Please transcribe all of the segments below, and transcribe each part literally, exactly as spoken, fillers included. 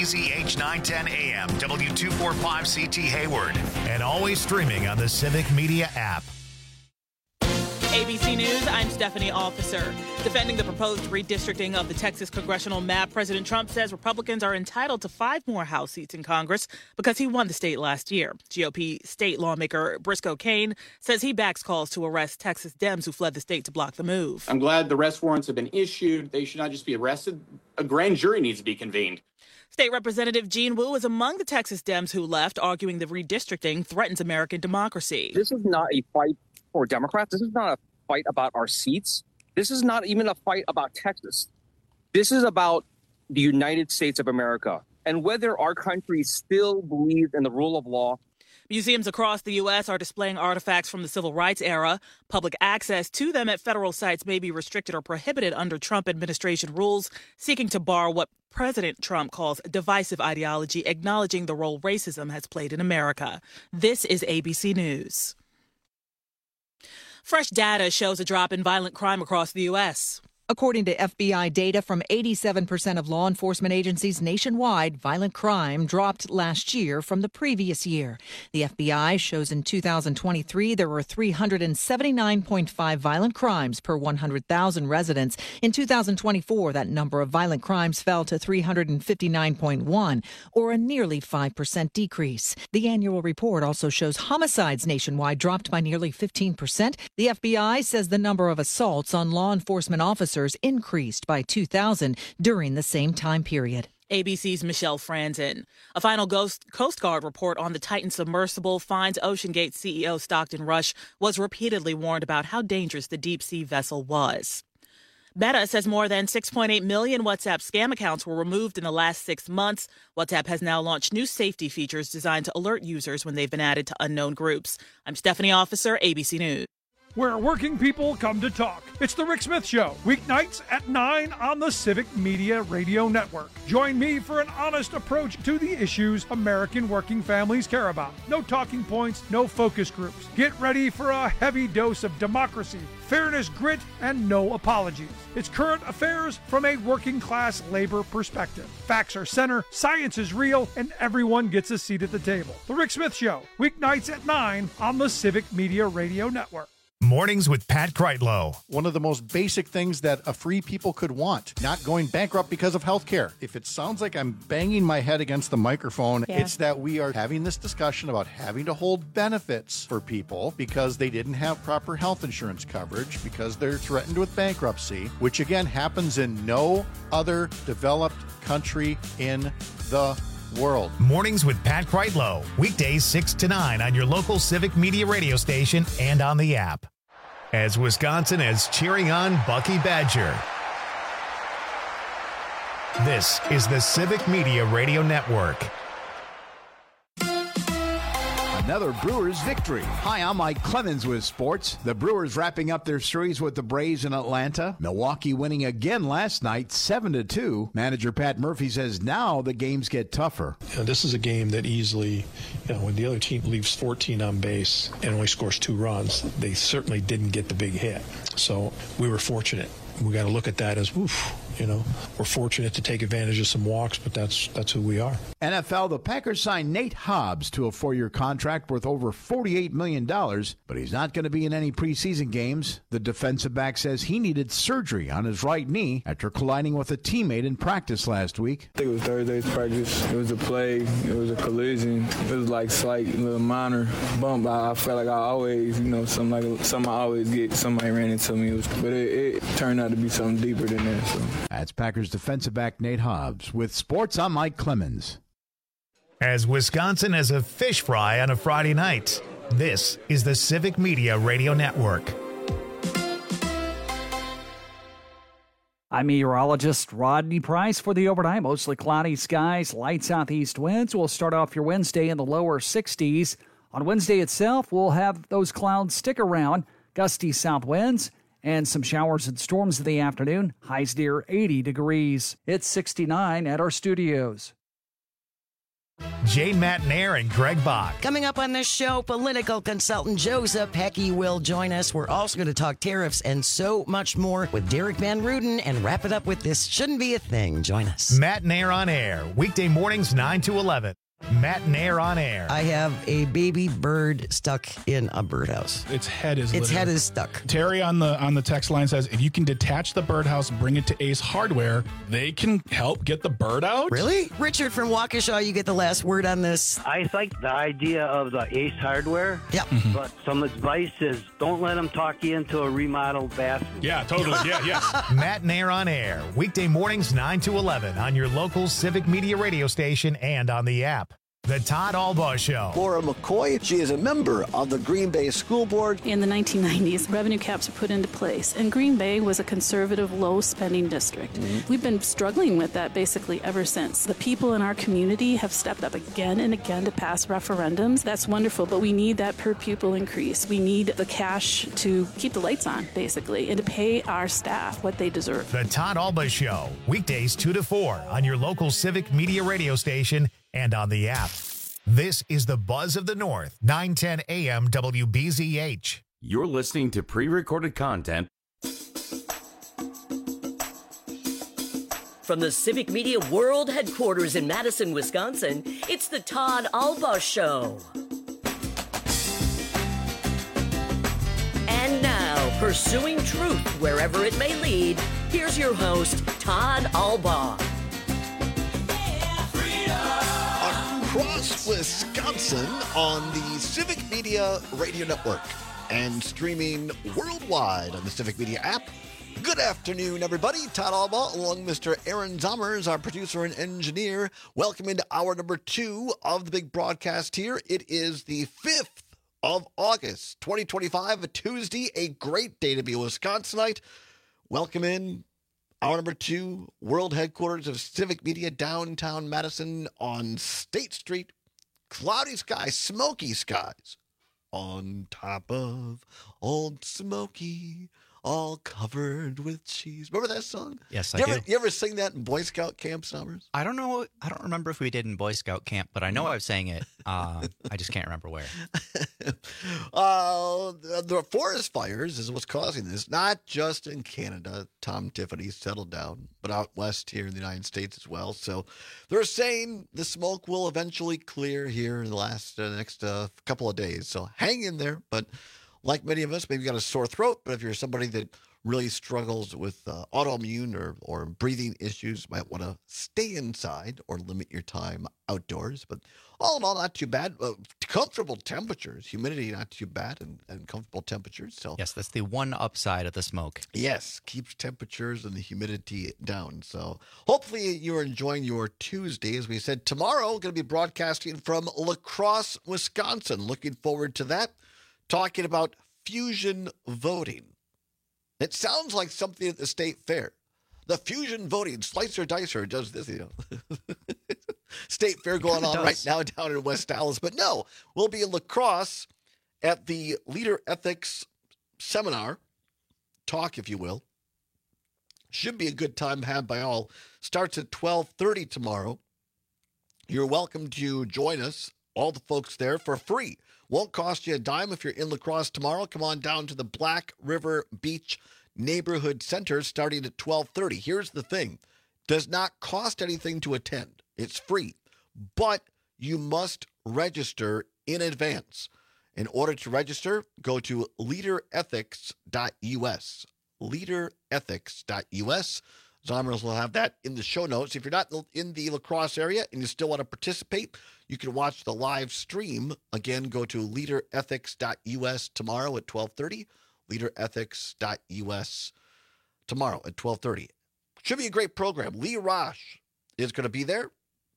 Z H nine ten A M, W two forty-five C T Hayward, and always streaming on the Civic Media app. A B C News, I'm Stephanie Officer. Defending the proposed redistricting of the Texas congressional map, President Trump says Republicans are entitled to five more House seats in Congress because he won the state last year. G O P state lawmaker Briscoe Cain says he backs calls to arrest Texas Dems who fled the state to block the move. I'm glad the arrest warrants have been issued. They should not just be arrested. A grand jury needs to be convened. State Representative Gene Wu is among the Texas Dems who left, arguing the redistricting threatens American democracy. This is not a fight for Democrats. This is not a fight about our seats. This is not even a fight about Texas. This is about the United States of America and whether our country still believes in the rule of law. Museums across the U S are displaying artifacts from the civil rights era. Public access to them at federal sites may be restricted or prohibited under Trump administration rules, seeking to bar what President Trump calls divisive ideology, acknowledging the role racism has played in America. This is A B C News. Fresh data shows a drop in violent crime across the U S. According to F B I data from eighty-seven percent of law enforcement agencies nationwide, violent crime dropped last year from the previous year. The F B I shows in two thousand twenty-three there were three hundred seventy-nine point five violent crimes per one hundred thousand residents. In two thousand twenty-four, that number of violent crimes fell to three hundred fifty-nine point one, or a nearly five percent decrease. The annual report also shows homicides nationwide dropped by nearly fifteen percent. The F B I says the number of assaults on law enforcement officers increased by two thousand during the same time period. A B C's Michelle Franzen. A final Ghost Coast Guard report on the Titan submersible finds OceanGate C E O Stockton Rush was repeatedly warned about how dangerous the deep-sea vessel was. Meta says more than six point eight million WhatsApp scam accounts were removed in the last six months. WhatsApp has now launched new safety features designed to alert users when they've been added to unknown groups. I'm Stephanie Officer, A B C News. Where working people come to talk. It's The Rick Smith Show, weeknights at nine on the Civic Media Radio Network. Join me for an honest approach to the issues American working families care about. No talking points, no focus groups. Get ready for a heavy dose of democracy, fairness, grit, and no apologies. It's current affairs from a working class labor perspective. Facts are center, science is real, and everyone gets a seat at the table. The Rick Smith Show, weeknights at nine on the Civic Media Radio Network. Mornings with Pat Kreitlow. One of the most basic things that a free people could want, not going bankrupt because of health care. If it sounds like I'm banging my head against the microphone, yeah. It's that we are having this discussion about having to hold benefits for people because they didn't have proper health insurance coverage, because they're threatened with bankruptcy, which again happens in no other developed country in the world. Mornings with Pat Kreitlow. Weekdays six to nine on your local Civic Media radio station and on the app. As Wisconsin is cheering on Bucky Badger. This is the Civic Media Radio Network. Another Brewers victory. Hi, I'm Mike Clemens with sports. The Brewers wrapping up their series with the Braves in Atlanta. Milwaukee winning again last night, seven to two. Manager Pat Murphy says now the games get tougher. You know, this is a game that easily, you know, when the other team leaves fourteen on base and only scores two runs, they certainly didn't get the big hit. So we were fortunate. We got to look at that as, oof, you know, we're fortunate to take advantage of some walks, but that's that's who we are. N F L, the Packers signed Nate Hobbs to a four-year contract worth over forty-eight million dollars, but he's not going to be in any preseason games. The defensive back says he needed surgery on his right knee after colliding with a teammate in practice last week. I think it was Thursday's practice. It was a play. It was a collision. It was like slight little minor bump. I, I felt like I always, you know, something like something I always get. Somebody ran into me, it was, but it, it turned out to be something deeper than that. So. That's Packers defensive back Nate Hobbs. With sports, I'm Mike Clemens. As Wisconsin has a fish fry on a Friday night, this is the Civic Media Radio Network. I'm meteorologist Rodney Price for the overnight. Mostly cloudy skies, light southeast winds. We'll start off your Wednesday in the lower sixties. On Wednesday itself, we'll have those clouds stick around, gusty south winds, and some showers and storms in the afternoon. Highs near eighty degrees. It's sixty-nine at our studios. Jane Matnair and Greg Bach. Coming up on this show, political consultant Joseph Heckey will join us. We're also going to talk tariffs and so much more with Derek Van Ruden and wrap it up with This Shouldn't Be a Thing. Join us. Matnair on Air, weekday mornings nine to eleven. Matnair on Air. I have a baby bird stuck in a birdhouse. Its head is Its literally. head is stuck. Terry on the on the text line says, if you can detach the birdhouse and bring it to Ace Hardware, they can help get the bird out. Really? Richard from Waukesha, you get the last word on this. I like the idea of the Ace Hardware. Yeah. Mm-hmm. But some advice is don't let them talk you into a remodeled bathroom. Yeah, totally. Yeah, yes. Matnair on Air, weekday mornings nine to eleven on your local Civic Media radio station and on the app. The Todd Albaugh Show. Laura McCoy, she is a member of the Green Bay School Board. In the nineteen nineties, revenue caps were put into place, and Green Bay was a conservative, low-spending district. Mm-hmm. We've been struggling with that basically ever since. The people in our community have stepped up again and again to pass referendums. That's wonderful, but we need that per-pupil increase. We need the cash to keep the lights on, basically, and to pay our staff what they deserve. The Todd Albaugh Show, weekdays two to four on your local Civic Media radio station and on the app. This is the Buzz of the North, nine ten A M W B Z H. You're listening to pre-recorded content from the Civic Media World Headquarters in Madison, Wisconsin. It's the Todd Albaugh Show. And now, pursuing truth wherever it may lead, here's your host, Todd Albaugh. Across Wisconsin on the Civic Media Radio Network and streaming worldwide on the Civic Media app. Good afternoon, everybody. Todd Albaugh, along with Mister Aaron Zommers, our producer and engineer. Welcome into hour number two of the big broadcast here. It is the fifth of August, twenty twenty-five, a Tuesday, a great day to be a Wisconsinite. Welcome in. Hour number two, world headquarters of Civic Media, downtown Madison on State Street. Cloudy skies, smoky skies. On top of Old Smoky, all covered with cheese. Remember that song? Yes, you I ever, do. You ever sing that in Boy Scout camp, Summers? I don't know. I don't remember if we did in Boy Scout camp, but I know I've sang it. Uh, I just can't remember where. uh, the, the forest fires is what's causing this, not just in Canada. Tom Tiffany settled down, but out west here in the United States as well. So they're saying the smoke will eventually clear here in the last uh, next uh, couple of days. So hang in there. But like many of us, maybe you got a sore throat, but if you're somebody that really struggles with uh, autoimmune or, or breathing issues, might want to stay inside or limit your time outdoors. But all in all, not too bad. Uh, comfortable temperatures, humidity not too bad, and, and comfortable temperatures. So yes, that's the one upside of the smoke. Yes, keeps temperatures and the humidity down. So hopefully you're enjoying your Tuesday. As we said, tomorrow going to be broadcasting from La Crosse, Wisconsin. Looking forward to that. Talking about fusion voting. It sounds like something at the state fair. The fusion voting, Slicer Dicer does this, you know. State fair going on right now down in West Dallas. But no, we'll be in La Crosse at the Leader Ethics Seminar, talk, if you will. Should be a good time had by all. Starts at twelve thirty tomorrow. You're welcome to join us, all the folks there, for free. Won't cost you a dime if you're in La Crosse tomorrow. Come on down to the Black River Beach Neighborhood Center starting at twelve thirty. Here's the thing. Does not cost anything to attend. It's free. But you must register in advance. In order to register, go to leader ethics dot U S. leader ethics dot U S. Zommers will have that in the show notes. If you're not in the La Crosse area and you still want to participate, you can watch the live stream. Again, go to leader ethics dot U S tomorrow at twelve thirty. leader ethics dot U S tomorrow at twelve thirty. Should be a great program. Lee Rosh is going to be there.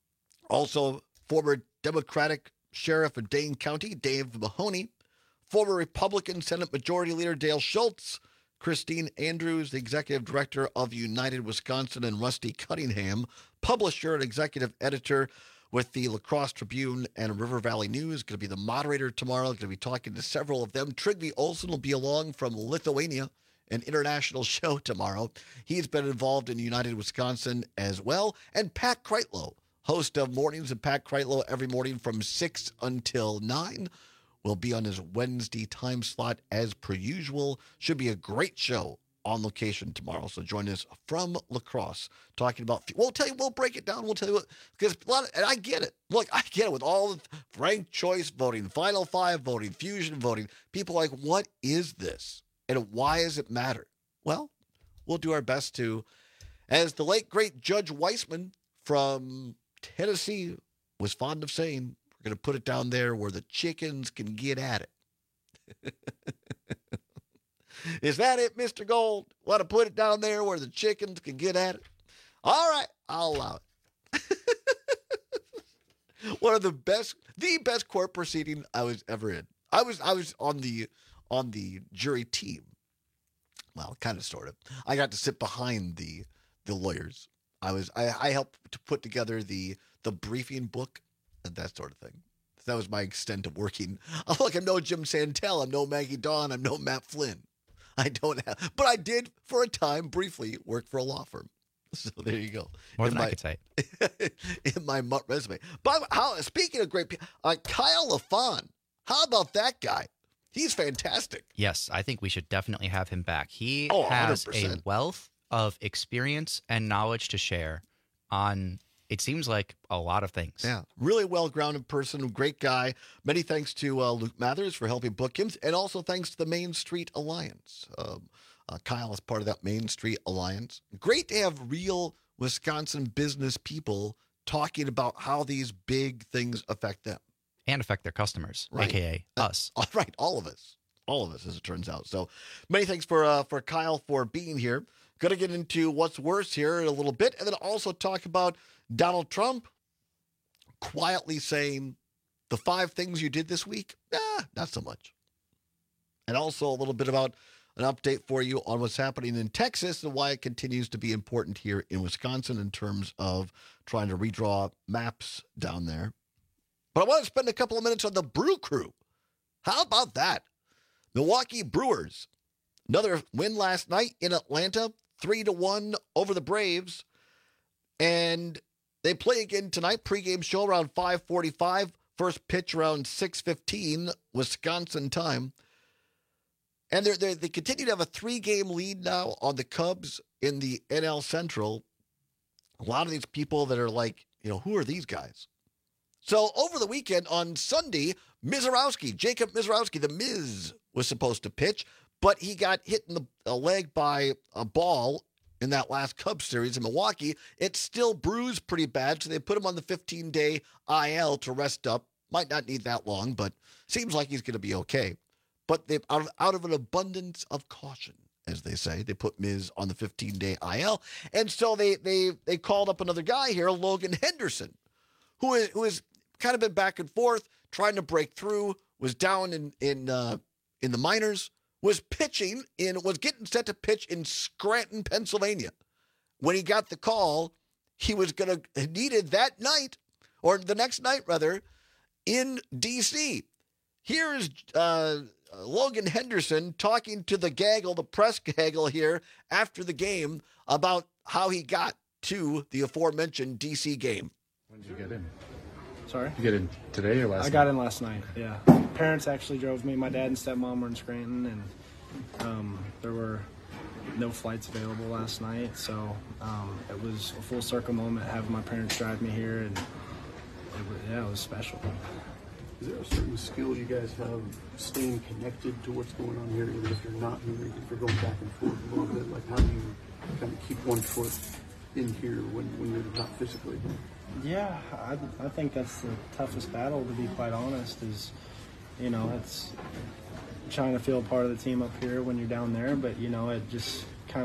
Also, former Democratic Sheriff of Dane County, Dave Mahoney. Former Republican Senate Majority Leader Dale Schultz. Christine Andrews, the Executive Director of United Wisconsin, and Rusty Cunningham, publisher and executive editor with the La Crosse Tribune and River Valley News, going to be the moderator tomorrow. Going to be talking to several of them. Trygve Olsen will be along from Lithuania, an international show tomorrow. He's been involved in United Wisconsin as well. And Pat Kreitlow, host of Mornings with Pat Kreitlow every morning from six until nine. Will be on his Wednesday time slot as per usual. Should be a great show on location tomorrow. So join us from La Crosse talking about, we'll tell you, we'll break it down. We'll tell you what, because a lot of, and I get it. Look, I get it with all the ranked choice voting, Final Five voting, Fusion voting. People are like, what is this? And why does it matter? Well, we'll do our best to, as the late, great Judge Weissman from Tennessee was fond of saying, we're going to put it down there where the chickens can get at it. Is that it, Mister Gold? Want to put it down there where the chickens can get at it? All right, I'll allow it. One of the best, the best court proceeding I was ever in. I was, I was on the, on the jury team. Well, kind of, sort of. I got to sit behind the, the lawyers. I was, I, I helped to put together the, the briefing book and that sort of thing. That was my extent of working. Oh, look, I'm no Jim Santel. I'm no Maggie Dawn. I'm no Matt Flynn. I don't have, but I did for a time briefly work for a law firm. So there you go. More in than my, I could say. In my resume. But how, speaking of great people, uh, Kyle LaFon, how about that guy? He's fantastic. Yes, I think we should definitely have him back. He Oh, has one hundred percent. a wealth of experience and knowledge to share on, it seems like, a lot of things. Yeah, really well-grounded person, great guy. Many thanks to uh, Luke Mathers for helping book him, and also thanks to the Main Street Alliance. Um, uh, Kyle is part of that Main Street Alliance. Great to have real Wisconsin business people talking about how these big things affect them. And affect their customers, Right. a k a us. Uh, right, all of us. All of us, as it turns out. So many thanks for uh, for Kyle for being here. Going to get into what's worse here in a little bit, and then also talk about Donald Trump quietly saying the five things you did this week, nah, not so much. And also a little bit about an update for you on what's happening in Texas and why it continues to be important here in Wisconsin in terms of trying to redraw maps down there. But I want to spend a couple of minutes on the Brew Crew. How about that? Milwaukee Brewers. Another win last night in Atlanta, three to one over the Braves. And they play again tonight. Pregame show around five forty-five. First pitch around six fifteen Wisconsin time. And they're, they're, they continue to have a three-game lead now on the Cubs in the N L Central. A lot of these people that are like, you know, who are these guys? So over the weekend on Sunday, Mizorowski, Jacob Mizorowski, the Miz, was supposed to pitch, but he got hit in the uh, leg by a ball in that last Cubs series in Milwaukee. It still bruised pretty bad, so they put him on the fifteen-day I L to rest up. Might not need that long, but seems like he's going to be okay. But they out of, out of an abundance of caution, as they say, they put Miz on the fifteen-day I L. And so they they they called up another guy here, Logan Henderson, who is who has kind of been back and forth, trying to break through, was down in in uh, in the minors, was pitching in, was getting set to pitch in Scranton, Pennsylvania. When he got the call, he was going to, needed that night, or the next night rather, in D C. Here's uh, Logan Henderson talking to the gaggle, the press gaggle here after the game about how he got to the aforementioned D C game. When did you get in? Sorry? Did you get in today or last night? I got in last night, yeah. Parents actually drove me. My dad and stepmom were in Scranton, and um, there were no flights available last night. So um, it was a full circle moment having my parents drive me here, and it was, yeah, it was special. Is there a certain skill you guys have staying connected to what's going on here, even if you're not here, if you're going back and forth a little bit? Like, how do you kind of keep one foot in here when, when you're not physically here? Yeah, I, I think that's the toughest battle, to be quite honest, is, you know, it's trying to feel a part of the team up here when you're down there, but, you know, it just kind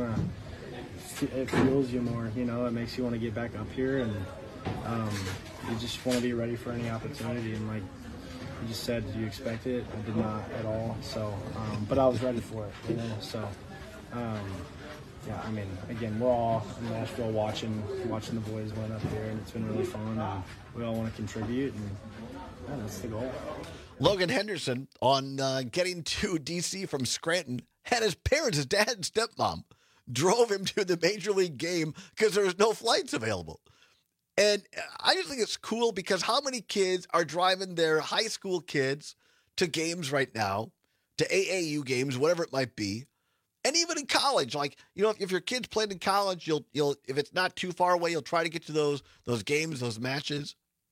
of, it fuels you more, you know, it makes you want to get back up here, and um, you just want to be ready for any opportunity, and like you just said, did you expect it? I did not at all, so, um, but I was ready for it, you know, so, um, yeah, I mean, again, we're all in Nashville watching watching the boys win up here, and it's been really fun, and we all want to contribute, and yeah, that's the goal. Logan Henderson, on uh, getting to D C from Scranton, had his parents, his dad and stepmom, drove him to the Major League game because there was no flights available. And I just think it's cool because how many kids are driving their high school kids to games right now, to A A U games, whatever it might be, and even in college. Like, you know, if, if your kid's playing in college, you'll you'll if it's not too far away, you'll try to get to those those games, those matches.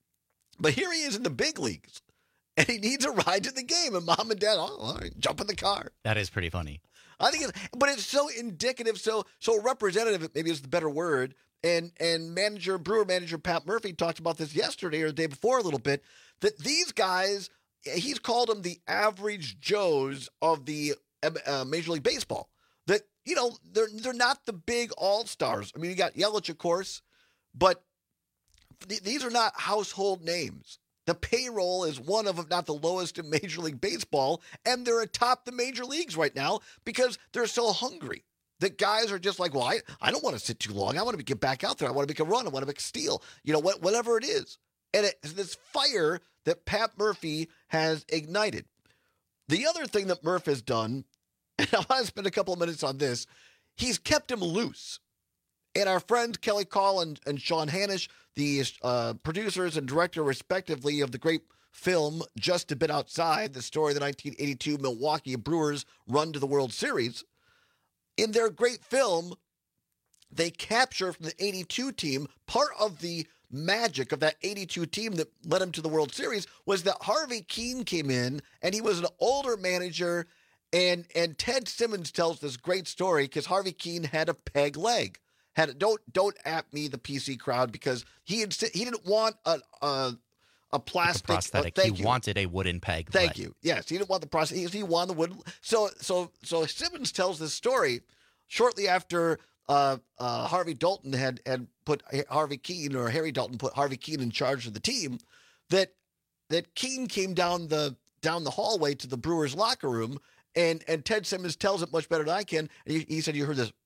But here he is in the big leagues, and he needs a ride to the game, and mom and dad, oh, all right, jump in the car. That is pretty funny. I think, it's, but it's so indicative, so so representative. Maybe is the better word. And and manager Brewer manager Pat Murphy talked about this yesterday or the day before a little bit. That these guys, he's called them the average Joes of the uh, Major League Baseball. That you know they're they're not the big all stars. I mean, you got Yelich, of course, but th- these are not household names. The payroll is one of, if not the lowest in Major League Baseball, and they're atop the major leagues right now because they're so hungry. The guys are just like, well, I, I don't want to sit too long. I want to get back out there. I want to make a run. I want to make a steal. You know, what, whatever it is. And it's this fire that Pat Murphy has ignited. The other thing that Murph has done, and I want to spend a couple of minutes on this, he's kept him loose. And our friends Kelly Call and, and Sean Hanisch, the uh, producers and director, respectively, of the great film Just a Bit Outside, the story of the nineteen eighty-two Milwaukee Brewers run to the World Series, in their great film, they capture from the eighty-two team, part of the magic of that eighty-two team that led them to the World Series was that Harvey Keene came in, and he was an older manager, and and Ted Simmons tells this great story because Harvey Keene had a peg leg. Had a, don't don't at me, the P C crowd, because he had, he didn't want a a, a plastic like a prosthetic. Uh, thank he you. wanted a wooden peg. Thank leg. you. Yes, he didn't want the prosthetic. He, he wanted the wooden. So so so Simmons tells this story shortly after uh, uh, Harvey Dalton had had put Harvey Keene, or Harry Dalton put Harvey Keene in charge of the team. That that Keene came down the down the hallway to the Brewers locker room, and and Ted Simmons tells it much better than I can. And he, he said, "You heard this."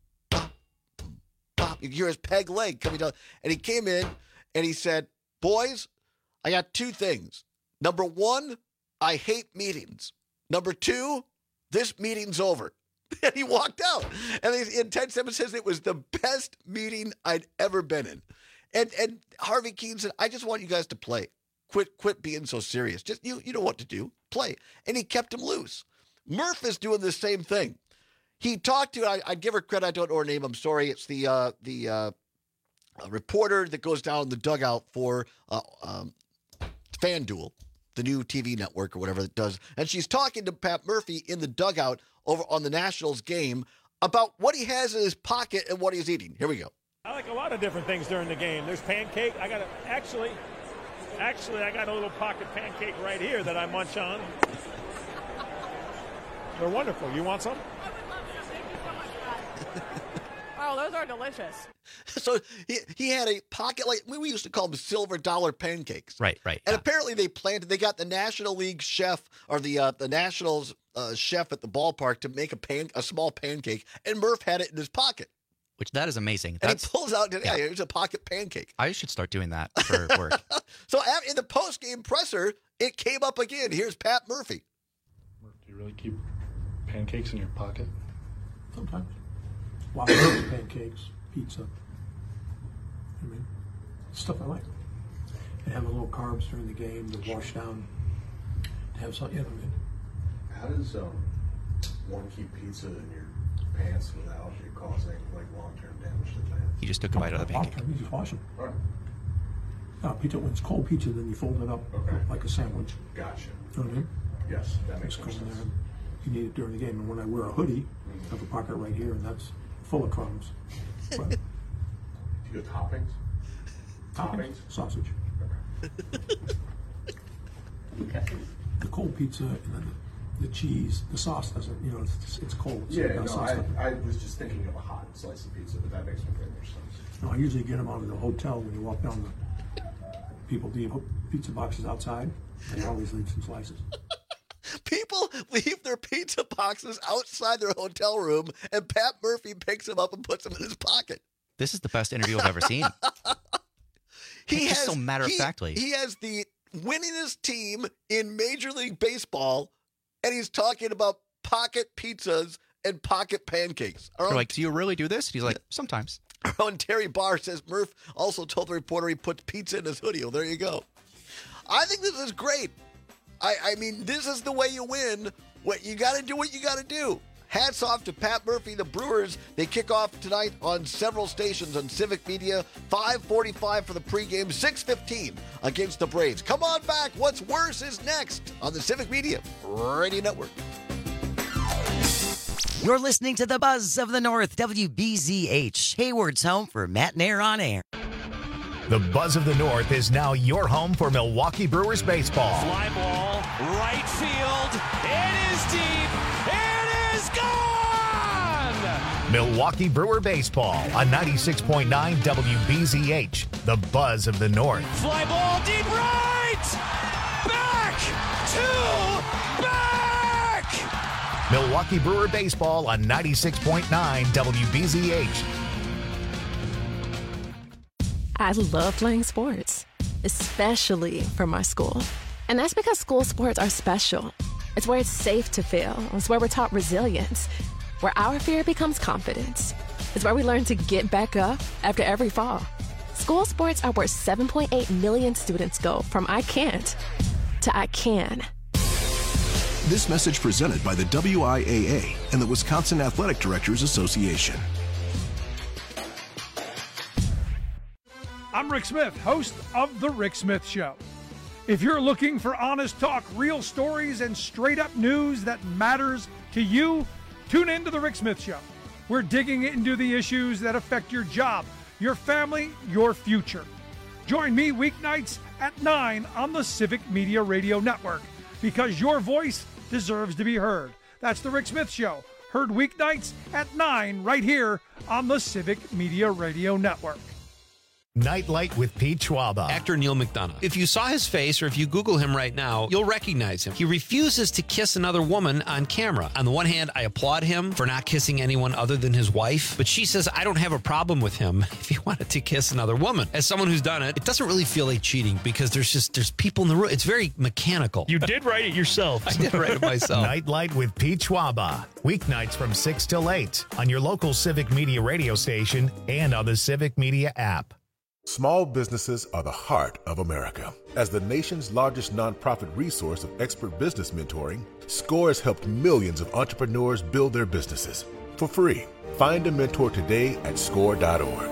You hear his peg leg coming down. And he came in and he said, boys, I got two things. Number one, I hate meetings. Number two, this meeting's over. And he walked out. And, he, and Ted Simmons says it was the best meeting I'd ever been in. And and Harvey Keene said, I just want you guys to play. Quit quit being so serious. Just you you know what to do. Play. And he kept him loose. Murph is doing the same thing. He talked to, I, I give her credit, I don't know her name, I'm sorry. It's the uh, the uh, reporter that goes down in the dugout for uh, um, FanDuel, the new T V network or whatever it does. And she's talking to Pat Murphy in the dugout over on the Nationals game about what he has in his pocket and what he's eating. Here we go. I like a lot of different things during the game. There's pancake. I got a, actually, actually, I got a little pocket pancake right here that I munch on. They're wonderful. You want some? Oh, those are delicious. So he, he had a pocket, like we used to call them silver dollar pancakes. Right, right. And yeah. Apparently they planted, they got the National League chef or the uh, the Nationals uh, chef at the ballpark to make a pan, a small pancake, and Murph had it in his pocket. Which that is amazing. And That's, he pulls out, yeah, yeah. here's a pocket pancake. I should start doing that for work. So in the post-game presser, it came up again. Here's Pat Murphy. Murph, do you really keep pancakes in your pocket? Sometimes. Waffles, pancakes, pizza. I mean, stuff I like. And have a little carbs during the game to wash down. To have something, you know what I mean? How does um, one keep pizza in your pants without it causing like long-term damage to the pants? He just took a bite of the pancake. Long-term, you just wash them. All right. No, pizza, when it's cold pizza, then you fold it up okay. like a sandwich. Gotcha. You know what I mean? Yes, that makes sense. sense. You need it during the game. And when I wear a hoodie, I have a pocket right here, and that's full of crumbs. But, do you go toppings? Toppings? Sausage. Okay. The cold pizza and then the, the cheese, the sauce doesn't, you know, it's, it's cold. So Yeah, it no, sauce I, doesn't. I was just thinking of a hot slice of pizza, but that makes way more sense. No, I usually get them out of the hotel when you walk down the, people leave pizza boxes outside. They always leave some slices. People leave their pizza boxes outside their hotel room, and Pat Murphy picks them up and puts them in his pocket. This is the best interview I've ever seen. He just has, so matter-of-factly. He, he has the winningest team in Major League Baseball, and he's talking about pocket pizzas and pocket pancakes. They're like, do you really do this? He's like, sometimes. Our own Terry Barr says Murph also told the reporter he put pizza in his hoodie. Well, there you go. I think this is great. I, I mean, this is the way you win. What you got to do what you got to do. Hats off to Pat Murphy, the Brewers. They kick off tonight on several stations on Civic Media. five forty-five for the pregame, six fifteen against the Braves. Come on back. What's worse is next on the Civic Media Radio Network. You're listening to the Buzz of the North, W B Z H, Hayward's home for Matt Nair on air. The Buzz of the North is now your home for Milwaukee Brewers baseball. Fly ball, right field. It is deep. It is gone! Milwaukee Brewer baseball on ninety-six point nine W B Z H, the Buzz of the North. Fly ball, deep right! Back to back! Milwaukee Brewer baseball on ninety-six point nine W B Z H. I love playing sports, especially for my school. And that's because school sports are special. It's where it's safe to fail. It's where we're taught resilience, where our fear becomes confidence. It's where we learn to get back up after every fall. School sports are where seven point eight million students go from I can't to I can. This message presented by the W I A A and the Wisconsin Athletic Directors Association. I'm Rick Smith, host of The Rick Smith Show. If you're looking for honest talk, real stories, and straight-up news that matters to you, tune in to The Rick Smith Show. We're digging into the issues that affect your job, your family, your future. Join me weeknights at nine on the Civic Media Radio Network, because your voice deserves to be heard. That's The Rick Smith Show, heard weeknights at nine right here on the Civic Media Radio Network. Nightlight with Pete Schwaba. Actor Neil McDonough. If you saw his face or if you Google him right now, you'll recognize him. He refuses to kiss another woman on camera. On the one hand, I applaud him for not kissing anyone other than his wife, but she says I don't have a problem with him if he wanted to kiss another woman. As someone who's done it, it doesn't really feel like cheating because there's just there's people in the room. It's very mechanical. You did write it yourself. I did write it myself. Nightlight with Pete Schwaba. Weeknights from six till eight on your local Civic Media radio station and on the Civic Media app. Small businesses are the heart of America. As the nation's largest nonprofit resource of expert business mentoring, SCORE has helped millions of entrepreneurs build their businesses for free. Find a mentor today at score dot org.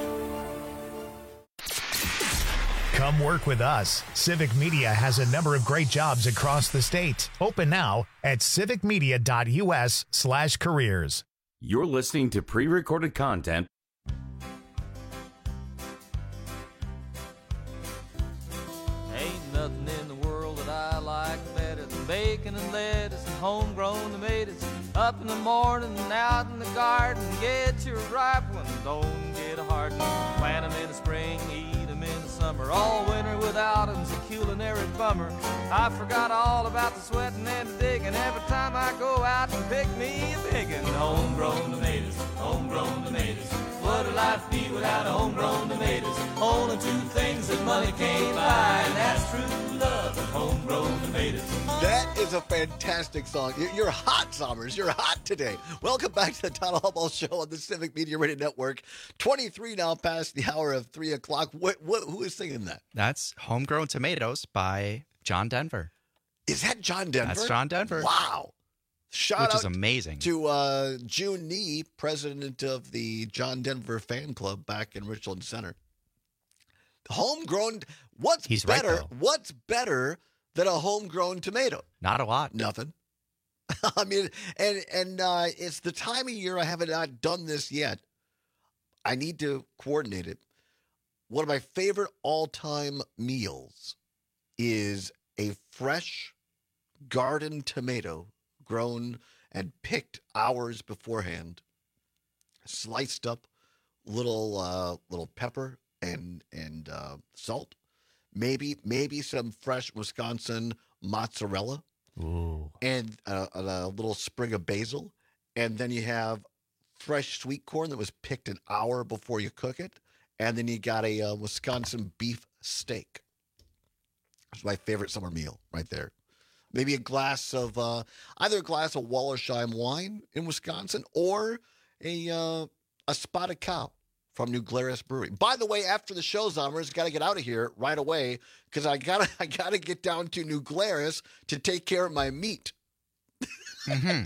Come work with us. Civic Media has a number of great jobs across the state. Open now at civicmedia.us slash careers. You're listening to pre-recorded content. Nothing in the world that I like better than bacon and lettuce and homegrown tomatoes. Up in the morning and out in the garden, get your ripe one, don't get a hard one. Plant them in the spring, eat them in the summer. All winter without them's a culinary bummer. I forgot all about the sweating and the digging every time I go out and pick me a big one. Homegrown tomatoes, homegrown tomatoes. What would life be without homegrown tomatoes? Only two things that money can't buy, and that's true love and homegrown tomatoes. That is a fantastic song. You're, you're hot, Sommers. You're hot today. Welcome back to the Todd Hallball Show on the Civic Media Radio Network. twenty-three now past the hour of three o'clock. What, what, who is singing that? That's Homegrown Tomatoes by John Denver. Is that John Denver? That's John Denver. Wow. Shout Which out is amazing. to uh, June Nee, president of the John Denver fan club back in Richland Center. Homegrown. What's He's right, better? though. What's better than a homegrown tomato? Not a lot. Nothing. I mean, and and uh, it's the time of year I haven't not done this yet. I need to coordinate it. One of my favorite all-time meals is a fresh garden tomato grown and picked hours beforehand, sliced up, little uh, little pepper and and uh, salt, maybe maybe some fresh Wisconsin mozzarella, Ooh. and uh, a little sprig of basil, and then you have fresh sweet corn that was picked an hour before you cook it, and then you got a uh, Wisconsin beef steak. It's my favorite summer meal right there. Maybe a glass of, uh, either a glass of Wallersheim wine in Wisconsin or a uh, a spotted cow from New Glarus Brewery. By the way, after the show, Zombers, got to get out of here right away because I gotta I gotta get down to New Glarus to take care of my meat. Mm-hmm.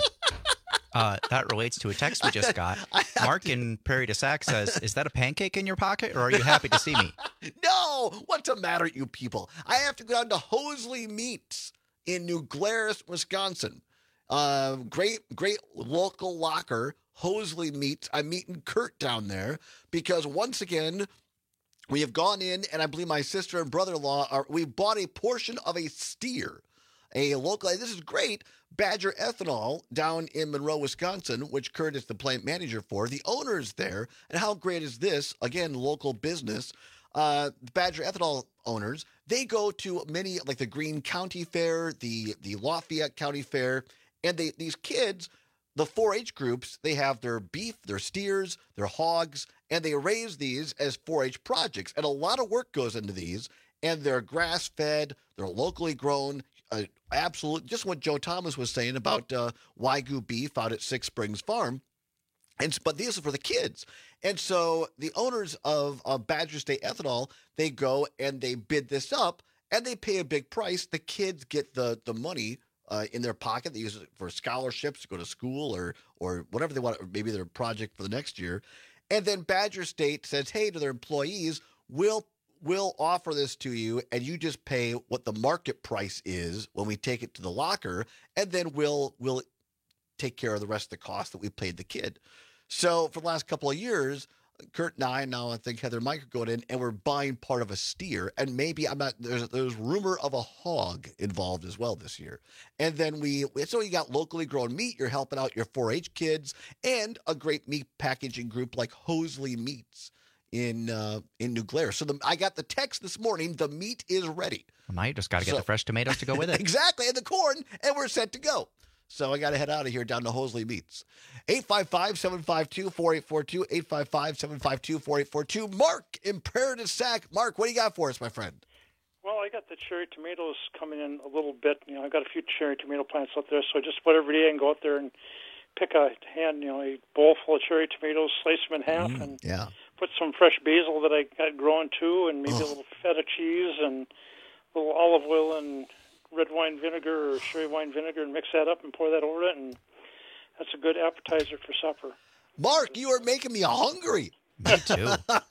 Uh, that relates to a text we just got. Mark in Prairie du Sac says, "Is that a pancake in your pocket, or are you happy to see me?" No, what's the matter, you people? I have to go down to Hosley Meats in New Glarus, Wisconsin. Uh, great, great local locker, Hosley Meats. I'm meeting Kurt down there because once again, we have gone in, and I believe my sister and brother-in-law are. We bought a portion of a steer, a local. This is great. Badger Ethanol down in Monroe, Wisconsin, which Kurt is the plant manager for. The owner's there, and how great is this? Again, local business. Uh, Badger Ethanol owners, they go to many, like the Greene County Fair, the the Lafayette County Fair, and they these kids, the four H groups, they have their beef, their steers, their hogs, and they raise these as four H projects. And a lot of work goes into these, and they're grass-fed, they're locally grown. Uh, absolute, just what Joe Thomas was saying about uh, Wagyu beef out at Six Springs Farm. And but these are for the kids. And so the owners of, of Badger State Ethanol, they go and they bid this up, and they pay a big price. The kids get the the money uh, in their pocket. They use it for scholarships to go to school or or whatever they want, or maybe their project for the next year. And then Badger State says, hey, to their employees, we'll We'll offer this to you, and you just pay what the market price is when we take it to the locker, and then we'll we'll take care of the rest of the cost that we paid the kid. So for the last couple of years, Kurt and I, and now I think Heather and Mike are going in, and we're buying part of a steer, and maybe I'm not. There's there's rumor of a hog involved as well this year, and then we so you got locally grown meat. You're helping out your four H kids, and a great meat packaging group like Hosley Meats in uh, in New Glarus. So the, I got the text this morning. The meat is ready. Well, now you just got to get so, the fresh tomatoes to go with it. Exactly, and the corn, and we're set to go. So I got to head out of here down to Hosley Meats. eight five five, seven five two, four eight four two, eight five five, seven five two, four eight four two. Mark in Prairie du Sac. Mark, what do you got for us, my friend? Well, I got the cherry tomatoes coming in a little bit. You know, I got a few cherry tomato plants out there, so I just about every day I can go out there and pick a hand, you know, a bowl full of cherry tomatoes, slice them in half, Mm, and yeah. put some fresh basil that I got growing too, and maybe Oh. a little feta cheese and a little olive oil and red wine vinegar or sherry wine vinegar, and mix that up and pour that over it, and that's a good appetizer for supper. Mark, you are making me hungry. Me too.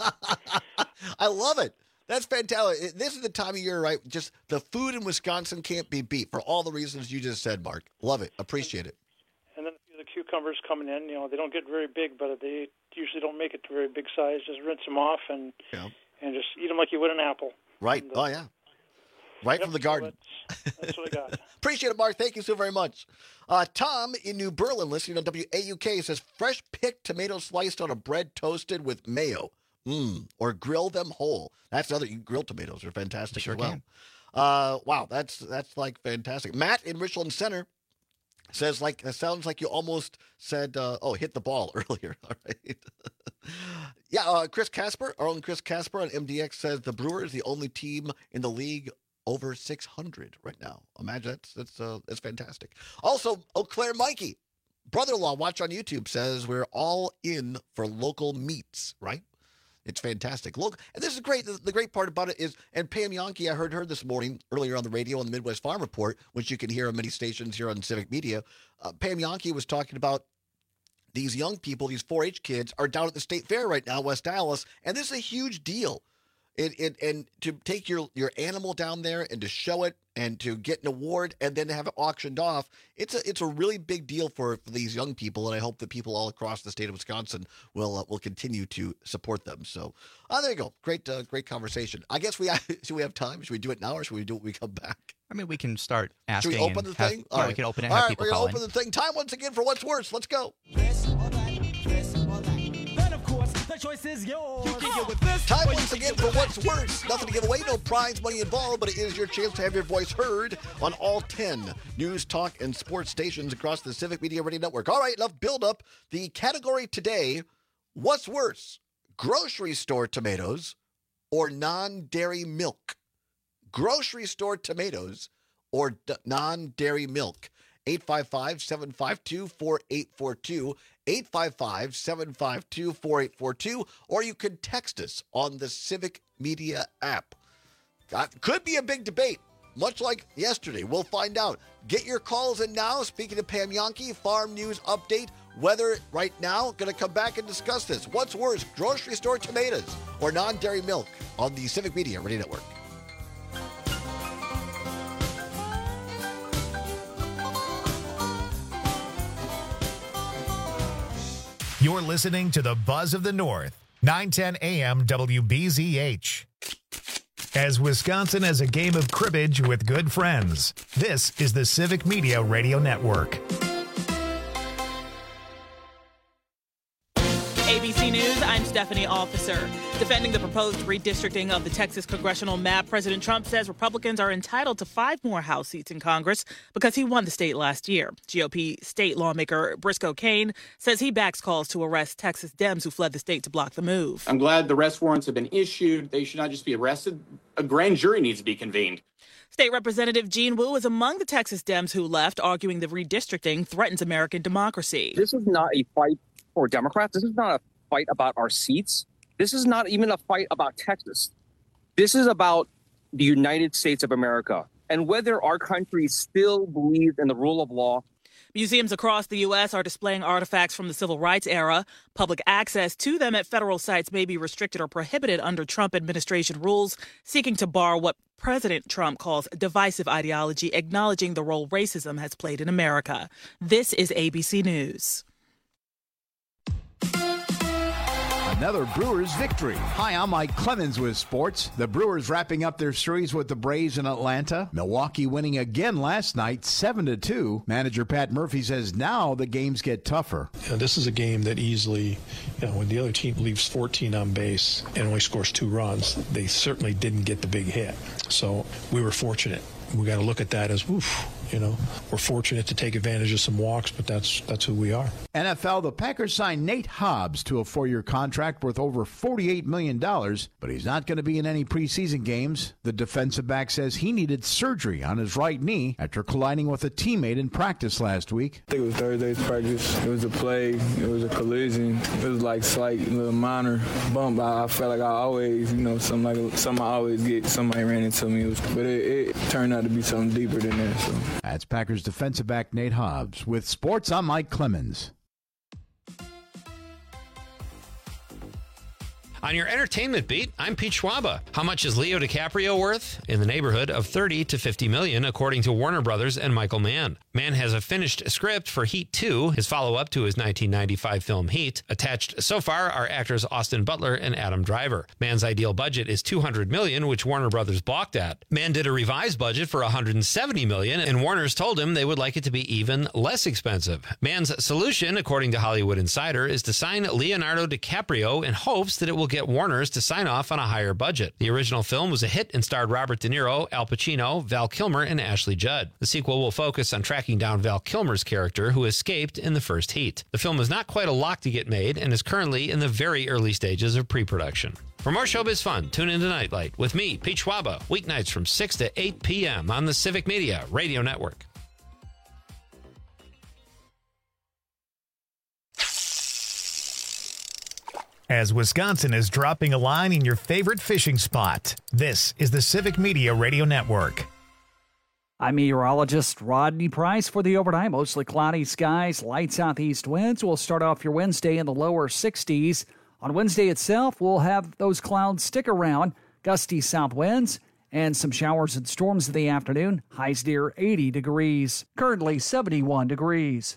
I love it. That's fantastic. This is the time of year, right? Just the food in Wisconsin can't be beat for all the reasons you just said, Mark. Love it. Appreciate it. And then the cucumbers coming in, you know, they don't get very big, but they usually don't make it to very big size. Just rinse them off and Yeah. and just eat them like you would an apple. Right. And, Oh, yeah. Right yep, from the so garden. That's, that's what I got. Appreciate it, Mark. Thank you so very much. Uh, Tom in New Berlin, listening on W A U K, says, fresh picked tomatoes sliced on a bread toasted with mayo. Mmm. Or grill them whole. That's another. Grilled tomatoes are fantastic Sure as well. can. Uh, wow, that's that's like fantastic. Matt in Richland Center says, like, it sounds like you almost said, uh, oh, hit the ball earlier. All right. yeah, uh, Chris Casper, our own Chris Casper on M D X says the Brewers, the only team in the league over six hundred right now. Imagine that's that's uh, that's fantastic. Also, Eau Claire Mikey, brother-in-law, watch on YouTube, says we're all in for local meats, right? It's fantastic. Look, and this is great. The, the great part about it is, and Pam Yonke, I heard her this morning earlier on the radio on the Midwest Farm Report, which you can hear on many stations here on Civic Media. Uh, Pam Yonke was talking about these young people, these four H kids, are down at the State Fair right now, West Dallas, and this is a huge deal. It, it, and to take your, your animal down there and to show it and to get an award and then to have it auctioned off, it's a it's a really big deal for, for these young people, and I hope that people all across the state of Wisconsin will uh, will continue to support them. So, uh, there you go. Great uh, great conversation. I guess we should we have time? Should we do it now, or should we do it when we come back? I mean, we can start asking. Should we open the and have- thing? Yeah, All we right. can open it. All And have right, people we're call gonna in. open the thing. Time once again for What's Worse. Let's go. The choice is yours. You can get with this. Time once again for What's Worse. Nothing to give away, no prize money involved, but it is your chance to have your voice heard on all ten news, talk, and sports stations across the Civic Media Radio Network. All right, enough build up. The category today, What's Worse, grocery store tomatoes or non-dairy milk? Grocery store tomatoes or d- non-dairy milk. eight five five, seven five two, four eight four two, eight five five, seven five two, four eight four two, or you can text us on the Civic Media app. That could be a big debate, much like yesterday. We'll find out. Get your calls in now. Speaking of Pam Yonke, Farm News Update. Weather right now. Going to come back and discuss this. What's worse, grocery store tomatoes or non-dairy milk on the Civic Media Radio Network? You're listening to the Buzz of the North, nine ten A M W B Z H. As Wisconsin has a game of cribbage with good friends, this is the Civic Media Radio Network. A B C News, I'm Stephanie Officer. Defending the proposed redistricting of the Texas congressional map, President Trump says Republicans are entitled to five more House seats in Congress because he won the state last year. G O P state lawmaker Briscoe Cain says he backs calls to arrest Texas Dems who fled the state to block the move. I'm glad the arrest warrants have been issued. They should not just be arrested. A grand jury needs to be convened. State Representative Gene Wu is among the Texas Dems who left, arguing the redistricting threatens American democracy. This is not a fight for Democrats. This is not a fight about our seats. This is not even a fight about Texas. This is about the United States of America and whether our country still believes in the rule of law. Museums across the U S are displaying artifacts from the civil rights era. Public access to them at federal sites may be restricted or prohibited under Trump administration rules, seeking to bar what President Trump calls divisive ideology, acknowledging the role racism has played in America. This is A B C News. Another Brewers victory. Hi, I'm Mike Clemens with sports. The Brewers wrapping up their series with the Braves in Atlanta. Milwaukee winning again last night, seven to two. Manager Pat Murphy says now the games get tougher. You know, this is a game that easily, you know, when the other team leaves fourteen on base and only scores two runs, they certainly didn't get the big hit. So we were fortunate. We got to look at that as, oof, you know, we're fortunate to take advantage of some walks, but that's that's who we are. N F L, the Packers signed Nate Hobbs to a four-year contract worth over forty-eight million dollars, but he's not going to be in any preseason games. The defensive back says he needed surgery on his right knee after colliding with a teammate in practice last week. I think it was Thursday's practice. It was a play. It was a collision. It was like slight little minor bump. I, I felt like I always, you know, something like something I always get. Somebody ran into me. It was, but it, it turned out to be something deeper than that. So. That's Packers defensive back Nate Hobbs. With sports, I'm Mike Clemens. On your entertainment beat, I'm Pete Schwaba. How much is Leo DiCaprio worth? In the neighborhood of thirty to fifty million, according to Warner Brothers and Michael Mann. Mann has a finished script for Heat two, his follow-up to his nineteen ninety-five film Heat. Attached so far are actors Austin Butler and Adam Driver. Mann's ideal budget is two hundred million dollars, which Warner Brothers balked at. Mann did a revised budget for one hundred seventy million dollars, and Warner's told him they would like it to be even less expensive. Mann's solution, according to Hollywood Insider, is to sign Leonardo DiCaprio in hopes that it will get Warner's to sign off on a higher budget. The original film was a hit and starred Robert De Niro, Al Pacino, Val Kilmer, and Ashley Judd. The sequel will focus on tracking down Val Kilmer's character, who escaped in the first Heat. The film is not quite a lock to get made and is currently in the very early stages of pre-production. For more showbiz fun, tune into Nightlight with me, Pete Schwaba, weeknights from six to eight p.m. on the Civic Media Radio Network. As Wisconsin is dropping a line in your favorite fishing spot, this is the Civic Media Radio Network. I'm meteorologist Rodney Price for the overnight. Mostly cloudy skies, light southeast winds. We'll start off your Wednesday in the lower sixties. On Wednesday itself, we'll have those clouds stick around, gusty south winds, and some showers and storms in the afternoon. Highs near eighty degrees. Currently seventy-one degrees.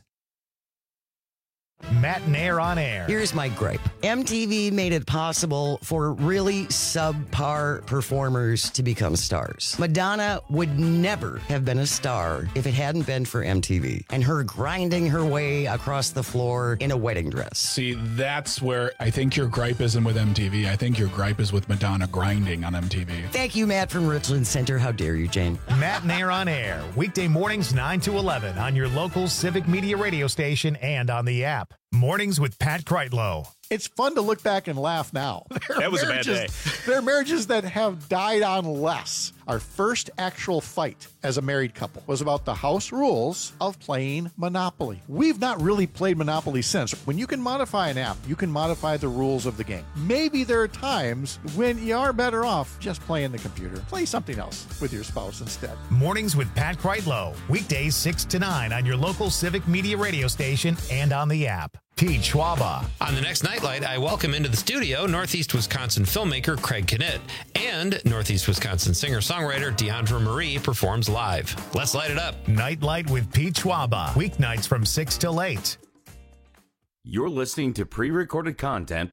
Matt Nair on air. Here's my gripe. M T V made it possible for really subpar performers to become stars. Madonna would never have been a star if it hadn't been for M T V and her grinding her way across the floor in a wedding dress. See, that's where I think your gripe isn't with M T V. I think your gripe is with Madonna grinding on M T V. Thank you, Matt from Richland Center. How dare you, Jane? Matt Nair on air. Weekday mornings nine to eleven on your local Civic Media radio station and on the app. Mornings with Pat Kreitlow. It's fun to look back and laugh now. There That was a bad marriages- day. There are marriages that have died on less. Our first actual fight as a married couple was about the house rules of playing Monopoly. We've not really played Monopoly since. When you can modify an app, you can modify the rules of the game. Maybe there are times when you are better off just playing the computer. Play something else with your spouse instead. Mornings with Pat Kreitlow. Weekdays six to nine on your local Civic Media radio station and on the app. Pete Schwaba. On the next Nightlight, I welcome into the studio Northeast Wisconsin filmmaker Craig Knitt and Northeast Wisconsin singer-songwriter Deandra Marie performs live. Let's light it up. Nightlight with Pete Schwaba. Weeknights from six till eight. You're listening to pre-recorded content.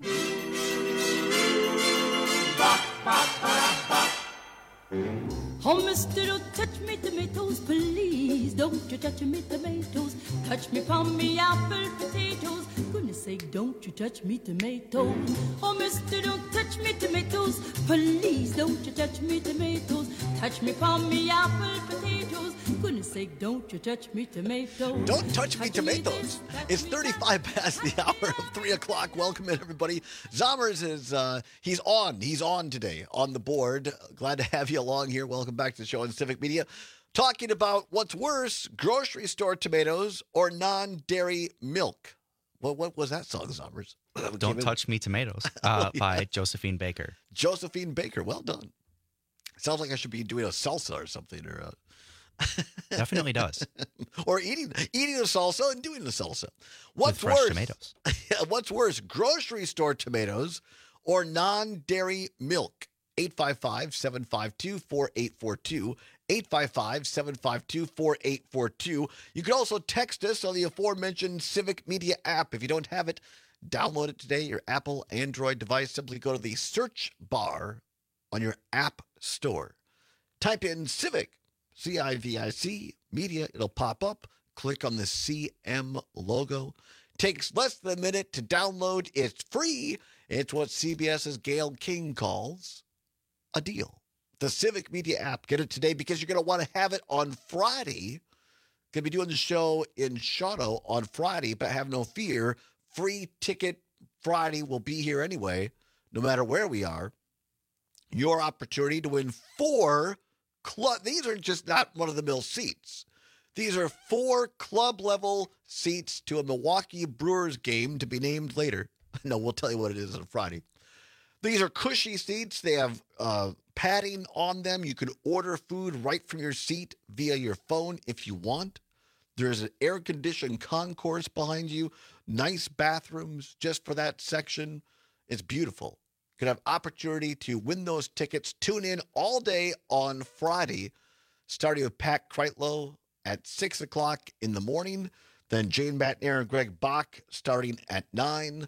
Oh, mister, don't touch me tomatoes, please. Don't you touch me tomatoes. Touch me palm, me apple, potatoes. Goodness sake, don't you touch me tomatoes. Oh, mister, don't touch me tomatoes, please. Don't you touch me tomatoes. Touch me palm, me apple, potatoes. Goodness sake, don't you touch me tomatoes. Don't touch me tomatoes. It's thirty-five past the hour of three o'clock. Welcome in, everybody. Zommers is, uh, he's on. He's on today on the board. Glad to have you along here. Welcome back to the show on Civic Media. Talking about what's worse, grocery store tomatoes or non-dairy milk. Well, what was that song, Zommers? Don't Touch Me Tomatoes uh, Oh, yeah. by Josephine Baker. Josephine Baker. Well done. Sounds like I should be doing a salsa or something. or a Definitely does. or eating eating a salsa and doing the salsa. What's With fresh worse? tomatoes. What's worse, grocery store tomatoes or non-dairy milk? eight five five, seven five two, four eight four two. eight five five, seven five two, four eight four two. You can also text us on the aforementioned Civic Media app. If you don't have it, download it today. Your Apple Android device. Simply go to the search bar on your app store. Type in Civic, C I V I C, Media. It'll pop up. Click on the C M logo. Takes less than a minute to download. It's free. It's what CBS's Gayle King calls a deal. The Civic Media app. Get it today because you're going to want to have it on Friday. Going to be doing the show in Shawano on Friday, but have no fear. Free ticket Friday will be here anyway, no matter where we are. Your opportunity to win four club. These are just not one-of-the-mill seats. These are four club-level seats to a Milwaukee Brewers game to be named later. No, we'll tell you what it is on Friday. These are cushy seats. They have uh, padding on them. You can order food right from your seat via your phone if you want. There's an air-conditioned concourse behind you. Nice bathrooms just for that section. It's beautiful. You can have opportunity to win those tickets. Tune in all day on Friday, starting with Pat Kreitlow at six o'clock in the morning. Then Jane Matnair and Greg Bach starting at nine.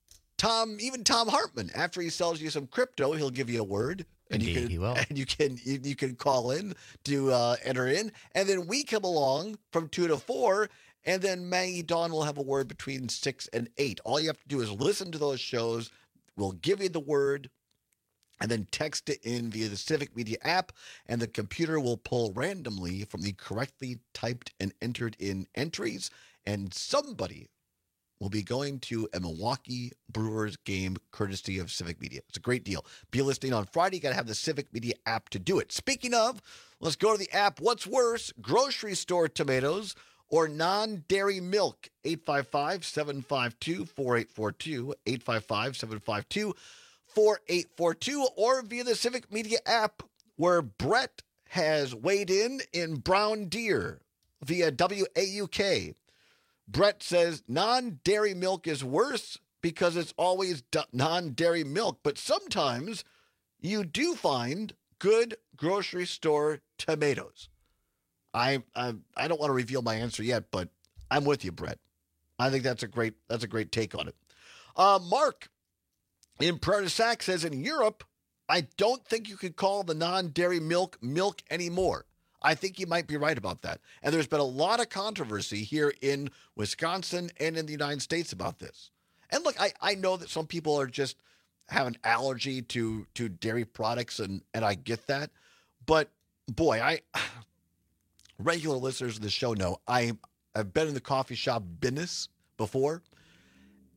Tom, even Tom Hartman, after he sells you some crypto, he'll give you a word. And Indeed, you can, he will. And you can you, you can call in to uh, enter in. And then we come along from two to four. And then Maggie Dawn will have a word between six and eight. All you have to do is listen to those shows. We'll give you the word and then text it in via the Civic Media app. And the computer will pull randomly from the correctly typed and entered in entries. And somebody will be going to a Milwaukee Brewers game courtesy of Civic Media. It's a great deal. Be listening on Friday. You got to have the Civic Media app to do it. Speaking of, let's go to the app. What's worse, grocery store tomatoes or non-dairy milk? eight five five, seven five two, four eight four two, eight five five, seven five two, four eight four two, or via the Civic Media app where Brett has weighed in in Brown Deer via W A U K. Brett says non-dairy milk is worse because it's always d- non-dairy milk, but sometimes you do find good grocery store tomatoes. I I, I don't want to reveal my answer yet, but I'm with you, Brett. I think that's a great that's a great take on it. Uh, Mark in Prairie du Sac says in Europe, I don't think you could call the non-dairy milk milk anymore. I think you might be right about that. And there's been a lot of controversy here in Wisconsin and in the United States about this. And look, I, I know that some people are just have an allergy to, to dairy products, and, and I get that. But, boy, I regular listeners of the show know I, I've been in the coffee shop business before.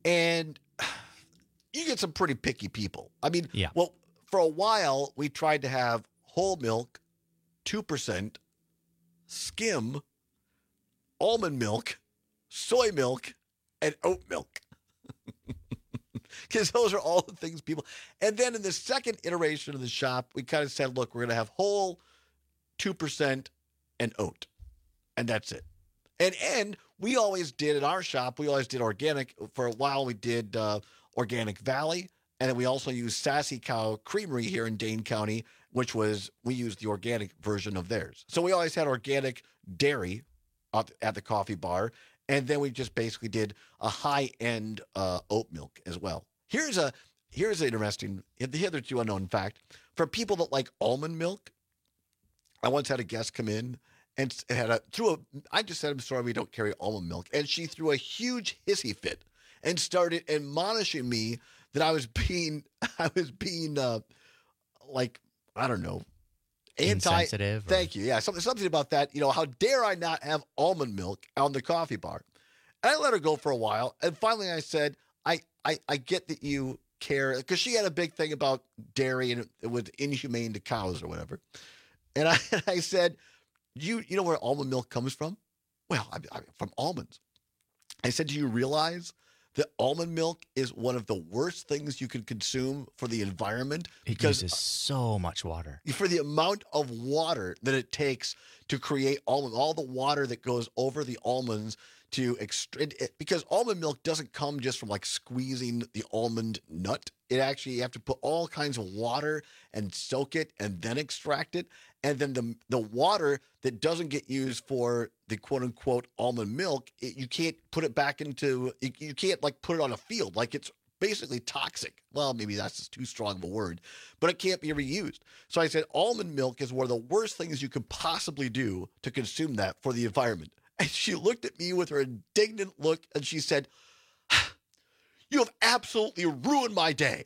And you get some pretty picky people. I mean, Yeah. well, for a while, we tried to have whole milk, two percent, skim, almond milk, soy milk, and oat milk. Because those are all the things people. And then in the second iteration of the shop, we kind of said, look, we're going to have whole, two percent, and oat. And that's it. And and we always did in our shop, we always did organic. For a while, we did uh, Organic Valley. And then we also used Sassy Cow Creamery here in Dane County, which was, we used the organic version of theirs. So we always had organic dairy at at the coffee bar. And then we just basically did a high-end uh, oat milk as well. Here's a here's an interesting, the hitherto unknown fact. For people that like almond milk, I once had a guest come in and had a, threw a, I just said, I'm sorry, we don't carry almond milk. And she threw a huge hissy fit and started admonishing me that I was being, I was being uh, like, I don't know, anti Insensitive or- Thank you. Yeah, something something about that. You know, how dare I not have almond milk on the coffee bar? And I let her go for a while, and finally I said, I I, I get that you care, because she had a big thing about dairy and it was inhumane to cows or whatever. And I I said, you you know where almond milk comes from? Well, I, I, from almonds. I said, do you realize that almond milk is one of the worst things you can consume for the environment? It Because uses so much water. for the amount of water that it takes to create almond, all the water that goes over the almonds to extract it, because almond milk doesn't come just from like squeezing the almond nut. It actually, you have to put all kinds of water and soak it and then extract it. And then the the water that doesn't get used for the quote unquote almond milk, it, you can't put it back into, you, you can't like put it on a field. Like it's basically toxic. Well, maybe that's just too strong of a word, but it can't be reused. So I said, almond milk is one of the worst things you could possibly do to consume that for the environment. And she looked at me with her indignant look and she said, you have absolutely ruined my day.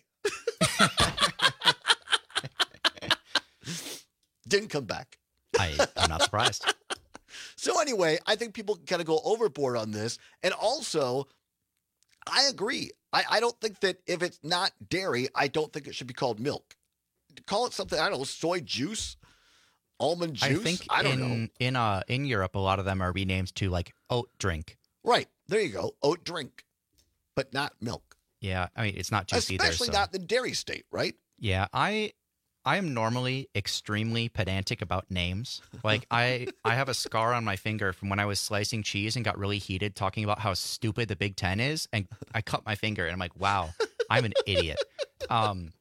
Didn't come back. I, I'm not surprised. So anyway, I think people kind of go overboard on this. And also, I agree. I, I don't think that if it's not dairy, I don't think it should be called milk. Call it something, I don't know, soy juice, almond juice. I think I don't in, know. in uh in Europe, a lot of them are renamed to like oat drink. Right. There you go. Oat drink, but not milk. Yeah, I mean it's not juicy either. Especially so- not the dairy state, right? Yeah, I I am normally extremely pedantic about names. Like I I have a scar on my finger from when I was slicing cheese and got really heated talking about how stupid the Big Ten is, and I cut my finger and I'm like, wow, I'm an idiot. Um,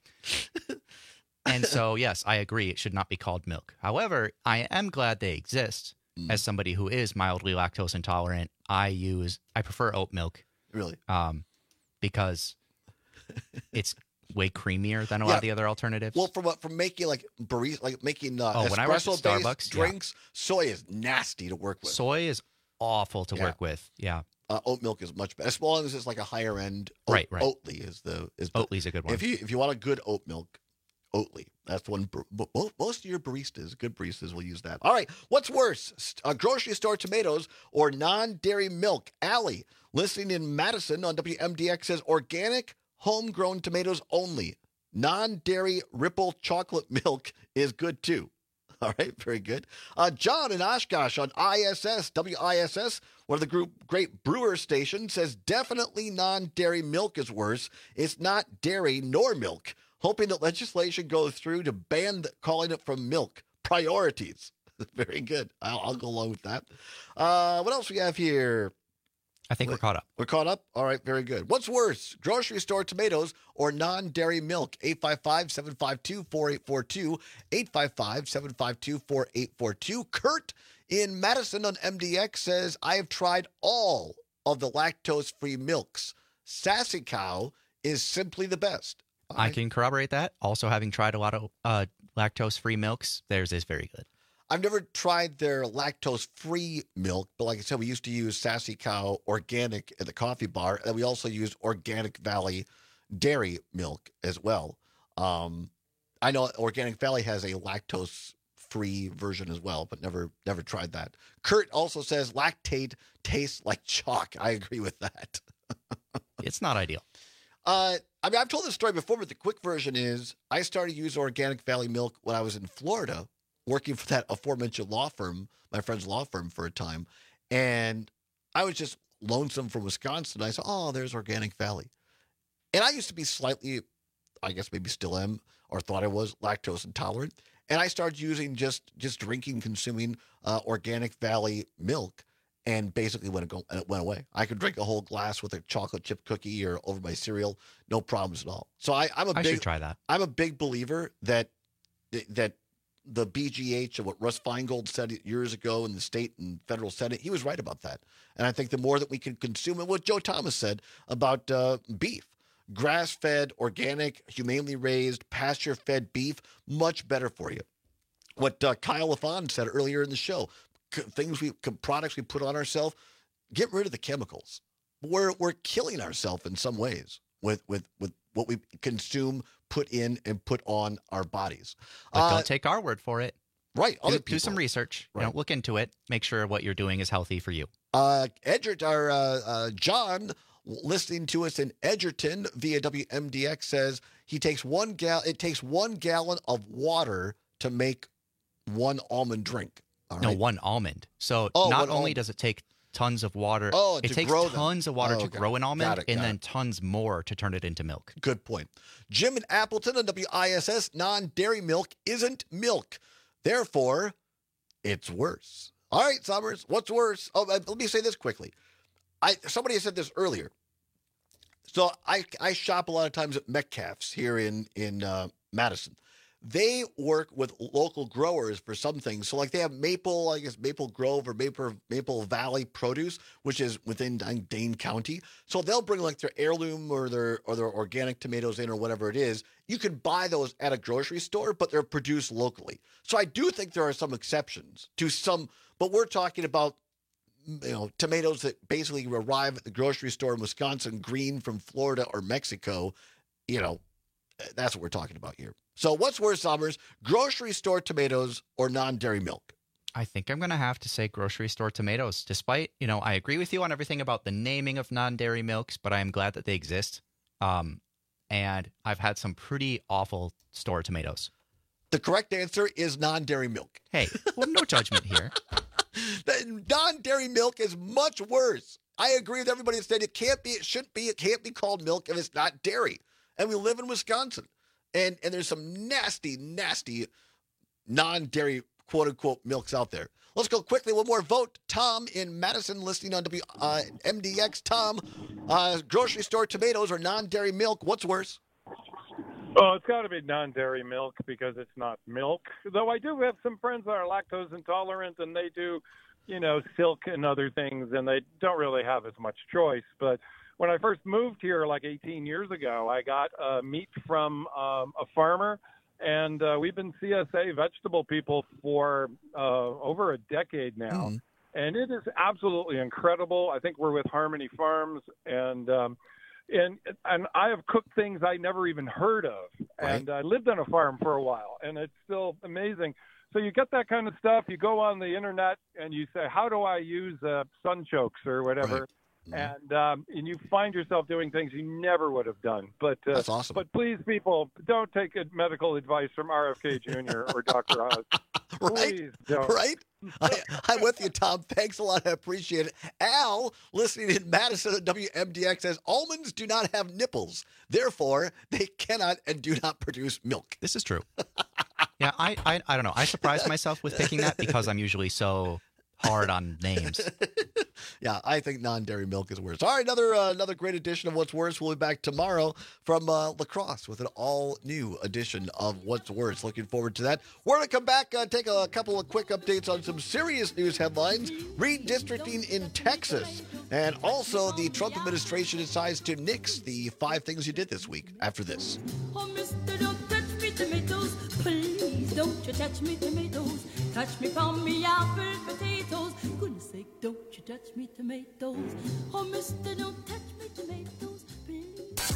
and so yes, I agree, it should not be called milk. However, I am glad they exist. Mm. As somebody who is mildly lactose intolerant, I use I prefer oat milk. Really? Um, because it's way creamier than a lot Yeah. of the other alternatives. Well, from from making like barista, like making uh, Oh, when I worked at espresso-based Starbucks, yeah. drinks, soy is nasty to work with. Soy is awful to Yeah. work with. Yeah. Uh, oat milk is much better, as long as it's like a higher end. Oat, Right, right. Oatly is the is the, Oatly's a good one. If you if you want a good oat milk, Oatly. That's the one. bar- mo- Most of your baristas, good baristas, will use that. All right. What's worse, st- uh, grocery store tomatoes or non-dairy milk? Allie, listening in Madison on W M D X, says organic, homegrown tomatoes only. Non-dairy Ripple chocolate milk is good too. All right, very good. Uh, John in Oshkosh on I S S, W I S S, one of the group great brewer stations, says definitely non-dairy milk is worse. It's not dairy nor milk. Hoping that legislation goes through to ban the, calling it from milk. Priorities. Very good. I'll, I'll go along with that. Uh, what else we have here? I think we're caught up. We're caught up? All right, very good. What's worse, grocery store tomatoes or non-dairy milk? eight five five, seven five two, four eight four two, eight five five, seven five two, four eight four two. Kurt in Madison on M D X says, I have tried all of the lactose-free milks. Sassy Cow is simply the best. I can corroborate that. Also, having tried a lot of uh, lactose-free milks, theirs is very good. I've never tried their lactose-free milk, but like I said, we used to use Sassy Cow organic at the coffee bar, and we also used Organic Valley dairy milk as well. Um, I know Organic Valley has a lactose-free version as well, but never never tried that. Kurt also says lactate tastes like chalk. I agree with that. It's not ideal. Uh, I mean, I've told this story before, but the quick version is I started using Organic Valley milk when I was in Florida, working for that aforementioned law firm, my friend's law firm for a time. And I was just lonesome from Wisconsin. I said, oh, there's Organic Valley. And I used to be slightly, I guess maybe still am, or thought I was, lactose intolerant. And I started using just just drinking, consuming uh, Organic Valley milk. And basically, when it, go, it went away, I could drink a whole glass with a chocolate chip cookie or over my cereal, no problems at all. So I, I'm a I big, should try that. I'm a big believer that that the B G H and what Russ Feingold said years ago in the state and federal Senate, he was right about that. And I think the more that we can consume, and what Joe Thomas said about uh, beef, grass-fed, organic, humanely raised, pasture-fed beef, much better for you. What uh, Kyle LaFon said earlier in the show. Things we products we put on ourselves, get rid of the chemicals. We're we're killing ourselves in some ways with with with what we consume, put in, and put on our bodies. But Uh, don't take our word for it. Right. Do, Other do some people. research. Right. You know, look into it. Make sure what you're doing is healthy for you. Uh, Edgert, or uh, uh, John, listening to us in Edgerton via W M D X, says he takes one gal. It takes one gallon of water to make one almond drink. All No, right? one almond. So Oh, not one only almond. does it take tons of water, Oh, it to takes grow them. tons of water Oh, to okay. grow an almond, Got it, and got then it. tons more to turn it into milk. Good point. Jim in Appleton on W I S S, non-dairy milk isn't milk. Therefore, it's worse. All right, Summers, what's worse? Oh, uh, let me say this quickly. I Somebody said this earlier. So I I shop a lot of times at Metcalf's here in, in uh, Madison. They work with local growers for some things. So like they have Maple, I guess Maple Grove or Maple Maple Valley Produce, which is within Dane County. So they'll bring like their heirloom or their or their organic tomatoes in or whatever it is. You can buy those at a grocery store, but they're produced locally. So I do think there are some exceptions to some, but we're talking about you know tomatoes that basically arrive at the grocery store in Wisconsin, green from Florida or Mexico. You know, that's what we're talking about here. So what's worse, Summers, grocery store tomatoes or non-dairy milk? I think I'm going to have to say grocery store tomatoes. Despite, you know, I agree with you on everything about the naming of non-dairy milks, but I am glad that they exist. Um, and I've had some pretty awful store tomatoes. The correct answer is non-dairy milk. Hey, well, no judgment here. Non-dairy milk is much worse. I agree with everybody that said it can't be, it shouldn't be, it can't be called milk if it's not dairy. And we live in Wisconsin. And and there's some nasty, nasty non-dairy quote-unquote milks out there. Let's go quickly. One more vote. Tom in Madison listening on W M D X. Tom, uh, grocery store tomatoes or non-dairy milk, what's worse? Oh, it's got to be non-dairy milk because it's not milk. Though I do have some friends that are lactose intolerant, and they do, you know, silk and other things, and they don't really have as much choice. But when I first moved here like eighteen years ago, I got uh, meat from um, a farmer, and uh, we've been C S A vegetable people for uh, over a decade now. Mm. And it is absolutely incredible. I think we're with Harmony Farms, and um, and and I have cooked things I never even heard of. Right. And I lived on a farm for a while, and it's still amazing. So you get that kind of stuff. You go on the internet, and you say, how do I use uh, sunchokes or whatever? Right. And um, and you find yourself doing things you never would have done. But uh, that's awesome. But please, people, don't take medical advice from R F K Junior or Doctor Oz. Right? Please don't. Right? I, I'm with you, Tom. Thanks a lot. I appreciate it. Al, listening in Madison at W M D X, says almonds do not have nipples. Therefore, they cannot and do not produce milk. This is true. Yeah, I, I I don't know. I surprised myself with picking that because I'm usually so hard on names. Yeah, I think non-dairy milk is worse. All right, another uh, another great edition of What's Worse. We'll be back tomorrow from uh, La Crosse with an all-new edition of What's Worse. Looking forward to that. We're going to come back, uh, take a couple of quick updates on some serious news headlines, redistricting in Texas, and also the Trump administration decides to nix the five things you did this week after this. Oh, mister, don't touch me tomatoes, please don't you touch me tomatoes. Touch me from me apple potatoes. Goodness sake, don't you touch me tomatoes. Oh, mister, don't touch me tomatoes, please.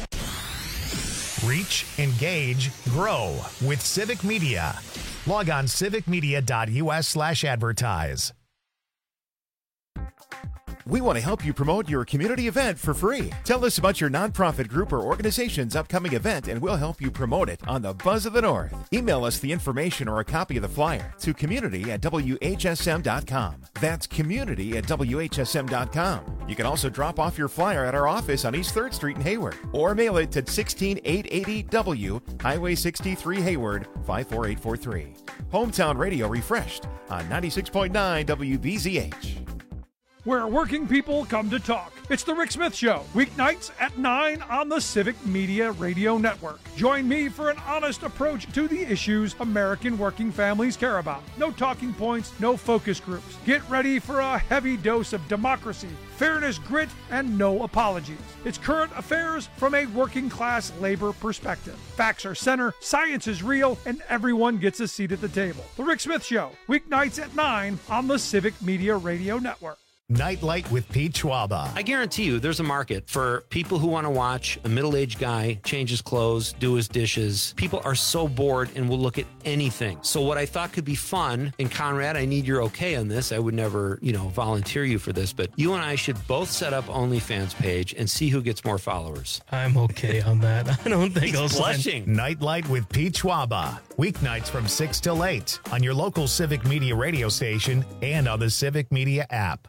Reach, engage, grow with Civic Media. Log on civicmedia.us slash advertise. We want to help you promote your community event for free. Tell us about your nonprofit group or organization's upcoming event, and we'll help you promote it on the Buzz of the North. Email us the information or a copy of the flyer to community at W H S M dot com. That's community at W H S M dot com. You can also drop off your flyer at our office on East third Street in Hayward, or mail it to sixteen eight eighty W, Highway sixty-three, Hayward, five four eight four three. Hometown Radio refreshed on ninety-six point nine W B Z H. Where working people come to talk. It's the Rick Smith Show, weeknights at nine on the Civic Media Radio Network. Join me for an honest approach to the issues American working families care about. No talking points, no focus groups. Get ready for a heavy dose of democracy, fairness, grit, and no apologies. It's current affairs from a working class labor perspective. Facts are center, science is real, and everyone gets a seat at the table. The Rick Smith Show, weeknights at nine on the Civic Media Radio Network. Nightlight with Pete Schwaba. I guarantee you there's a market for people who want to watch a middle-aged guy change his clothes, do his dishes. People are so bored and will look at anything. So what I thought could be fun, and Conrad, I need your okay on this. I would never, you know, volunteer you for this, but you and I should both set up OnlyFans page and see who gets more followers. I'm okay on that. I don't think He's I'll blushing. Nightlight with Pete Schwaba. Weeknights from six till eight on your local Civic Media radio station and on the Civic Media app.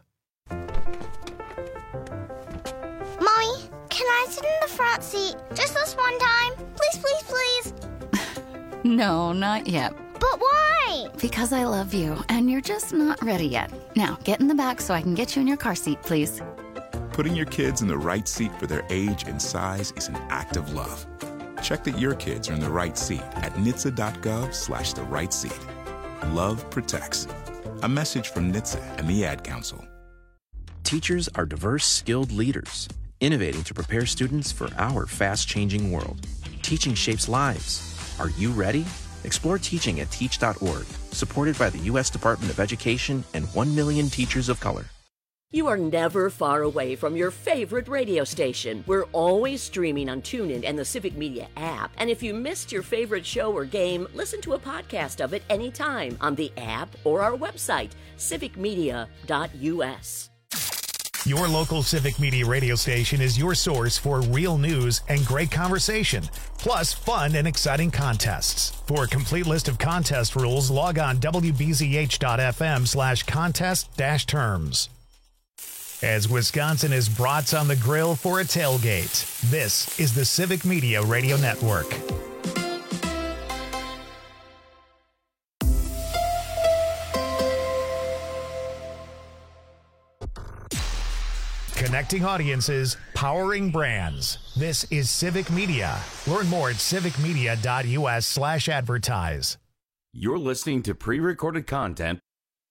Mommy, can I sit in the front seat just this one time? Please, please, please. No, not yet. But why? Because I love you, and you're just not ready yet. Now, get in the back so I can get you in your car seat, please. Putting your kids in the right seat for their age and size is an act of love. Check that your kids are in the right seat at N H T S A dot gov slash the right seat. Love protects. A message from N H T S A and the Ad Council. Teachers are diverse, skilled leaders, innovating to prepare students for our fast-changing world. Teaching shapes lives. Are you ready? Explore teaching at teach dot org, supported by the U S Department of Education and one million teachers of color. You are never far away from your favorite radio station. We're always streaming on TuneIn and the Civic Media app. And if you missed your favorite show or game, listen to a podcast of it anytime on the app or our website, civic media dot U S. Your local Civic Media radio station is your source for real news and great conversation, plus fun and exciting contests. For a complete list of contest rules, log on W B Z H dot F M slash contest dash terms. As Wisconsin is brats on the grill for a tailgate, this is the Civic Media Radio Network. Connecting audiences, powering brands. This is Civic Media. Learn more at civic media dot U S slash advertise. You're listening to pre-recorded content.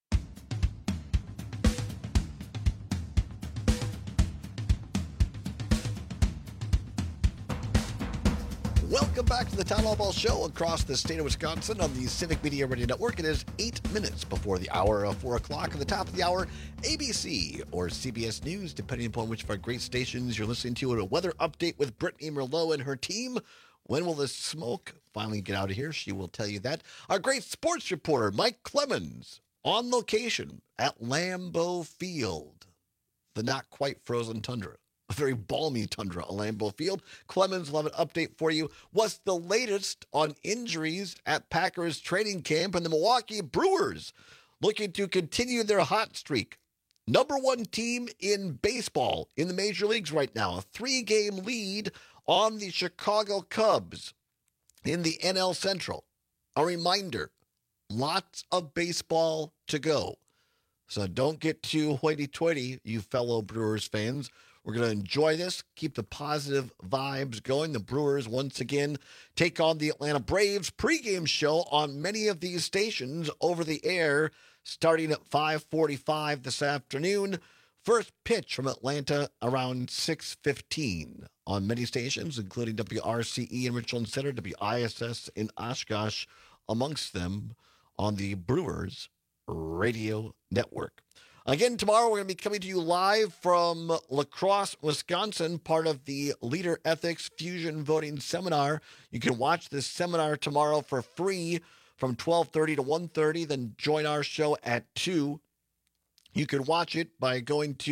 Welcome back to the Town Hall Ball Show across the state of Wisconsin on the Civic Media Radio Network. It is eight minutes before the hour of four o'clock. At the top of the hour, A B C or C B S News, depending upon which of our great stations you're listening to. And a weather update with Brittany Merlot and her team. When will the smoke finally get out of here? She will tell you that. Our great sports reporter, Mike Clemens, on location at Lambeau Field, the not quite frozen tundra. A very balmy tundra at Lambeau Field. Clemens will have an update for you. What's the latest on injuries at Packers training camp, and the Milwaukee Brewers looking to continue their hot streak? Number one team in baseball in the major leagues right now. A three-game lead on the Chicago Cubs in the N L Central. A reminder, lots of baseball to go. So don't get too hoity-toity, you fellow Brewers fans. We're going to enjoy this, keep the positive vibes going. The Brewers, once again, take on the Atlanta Braves. Pregame show on many of these stations over the air starting at five forty-five this afternoon. First pitch from Atlanta around six fifteen on many stations, including W R C E in Richland Center, W I S S in Oshkosh, amongst them on the Brewers Radio Network. Again, tomorrow we're going to be coming to you live from La Crosse, Wisconsin, part of the Leader Ethics Fusion Voting Seminar. You can watch this seminar tomorrow for free from twelve thirty to one thirty, then join our show at two. You can watch it by going to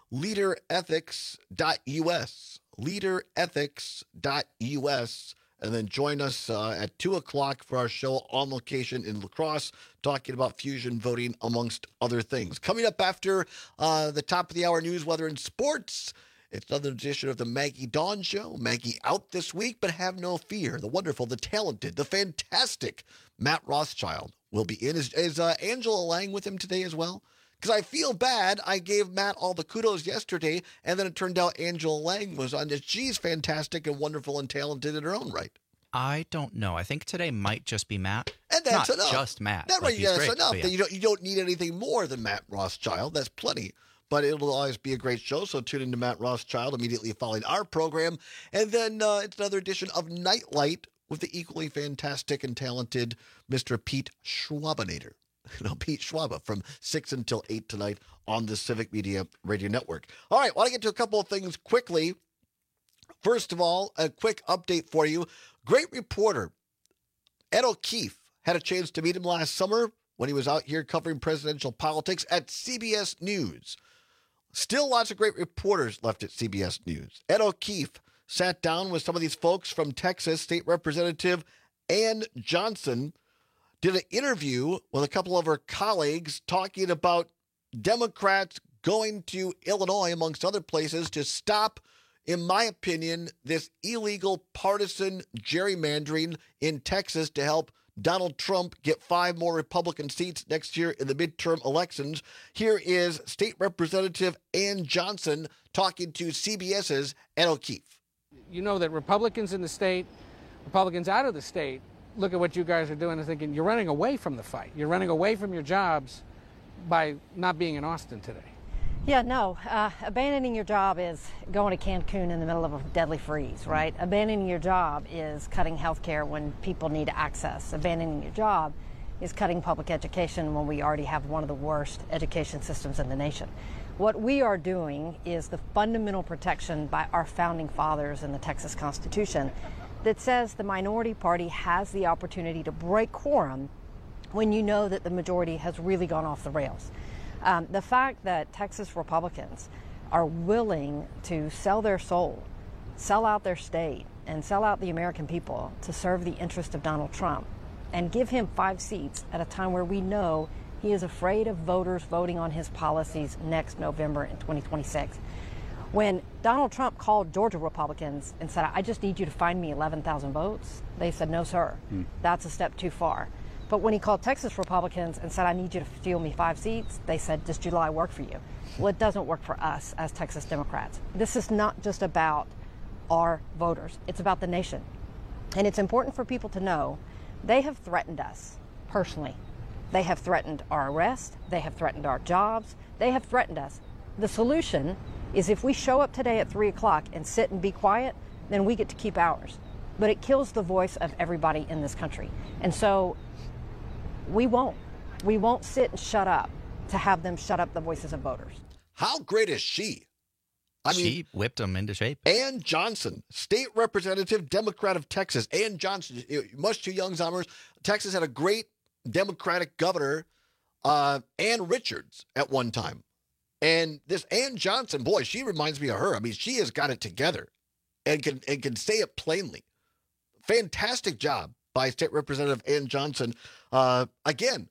leader ethics dot U S. leader ethics dot U S. And then join us uh, at two o'clock for our show on location in La Crosse, talking about fusion voting, amongst other things. Coming up after uh, the top of the hour news, weather, and sports, it's another edition of the Maggie Dawn Show. Maggie out this week, but have no fear. The wonderful, the talented, the fantastic Matt Rothschild will be in. Is, is uh, Angela Lang with him today as well? Because I feel bad. I gave Matt all the kudos yesterday, and then it turned out Angela Lang was on this. She's fantastic and wonderful and talented in her own right. I don't know. I think today might just be Matt. And that's Not enough. just Matt. That Like, right, he's yeah, that's great, enough. but yeah. You don't, you don't need anything more than Matt Rothschild. That's plenty. But it'll always be a great show, so tune into Matt Rothschild immediately following our program. And then uh, it's another edition of Nightlight with the equally fantastic and talented Mister Pete Schwabinator. No, Pete Schwaba from six until eight tonight on the Civic Media Radio Network. All right, I want to get to a couple of things quickly. First of all, a quick update for you. Great reporter Ed O'Keefe had a chance to meet him last summer when he was out here covering presidential politics at C B S News. Still lots of great reporters left at C B S News. Ed O'Keefe sat down with some of these folks from Texas. State Representative Ann Johnson did an interview with a couple of her colleagues talking about Democrats going to Illinois, amongst other places, to stop, in my opinion, this illegal partisan gerrymandering in Texas to help Donald Trump get five more Republican seats next year in the midterm elections. Here is State Representative Ann Johnson talking to CBS's Ed O'Keefe. You know that Republicans in the state, Republicans out of the state, look at what you guys are doing and thinking, you're running away from the fight. You're running away from your jobs by not being in Austin today. Yeah, no. Uh, abandoning your job is going to Cancun in the middle of a deadly freeze, right? Abandoning your job is cutting health care when people need access. Abandoning your job is cutting public education when we already have one of the worst education systems in the nation. What we are doing is the fundamental protection by our founding fathers in the Texas Constitution that says the minority party has the opportunity to break quorum when you know that the majority has really gone off the rails. Um, the fact that Texas Republicans are willing to sell their soul, sell out their state, and sell out the American people to serve the interest of Donald Trump and give him five seats at a time where we know he is afraid of voters voting on his policies next November in twenty twenty-six. When Donald Trump called Georgia Republicans and said, I just need you to find me eleven thousand votes, they said, no, sir, hmm. that's a step too far. But when he called Texas Republicans and said, I need you to steal me five seats, they said, does July work for you? Well, it doesn't work for us as Texas Democrats. This is not just about our voters. It's about the nation. And it's important for people to know they have threatened us personally. They have threatened our arrest. They have threatened our jobs. They have threatened us. The solution is if we show up today at three o'clock and sit and be quiet, then we get to keep ours. But it kills the voice of everybody in this country. And so we won't. We won't sit and shut up to have them shut up the voices of voters. How great is she? I she mean, whipped him into shape. Ann Johnson, State Representative, Democrat of Texas. Ann Johnson, much too young, Zommers. Texas had a great Democratic governor, uh, Ann Richards, at one time. And this Ann Johnson, boy, she reminds me of her. I mean, she has got it together and can and can say it plainly. Fantastic job by State Representative Ann Johnson. Uh, again,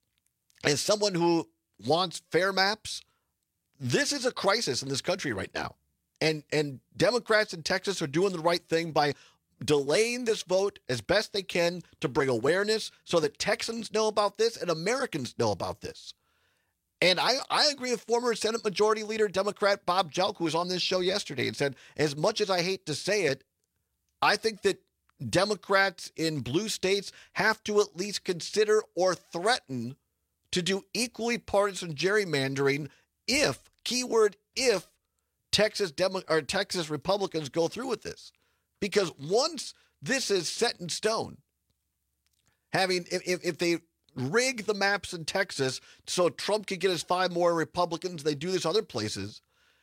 as someone who wants fair maps, this is a crisis in this country right now. And and Democrats in Texas are doing the right thing by delaying this vote as best they can to bring awareness so that Texans know about this and Americans know about this. And I, I agree with former Senate Majority Leader Democrat Bob Jelk, who was on this show yesterday and said, as much as I hate to say it, I think that Democrats in blue states have to at least consider or threaten to do equally partisan gerrymandering if, keyword if, Texas Demo- or Texas Republicans go through with this. Because once this is set in stone, having if, if they rig the maps in Texas so Trump can get his five more Republicans, they do this other places.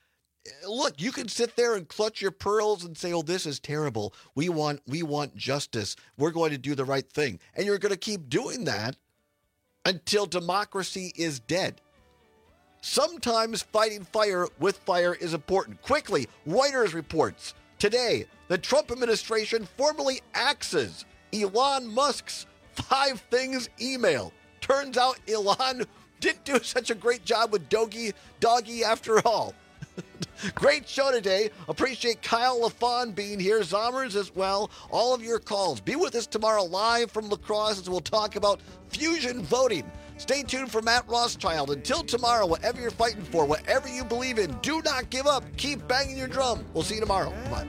Look, you can sit there and clutch your pearls and say, oh, this is terrible. We want we want justice. We're going to do the right thing. And you're going to keep doing that until democracy is dead. Sometimes fighting fire with fire is important. Quickly, Reuters reports today the Trump administration formally axes Elon Musk's Five Things email. Turns out Elon didn't do such a great job with Doggy, Doggy after all. Great show today. Appreciate Kyle LaFawn being here. Zommers as well. All of your calls. Be with us tomorrow live from La Crosse as we'll talk about fusion voting. Stay tuned for Matt Rothschild. Until tomorrow, whatever you're fighting for, whatever you believe in, do not give up. Keep banging your drum. We'll see you tomorrow. Bye.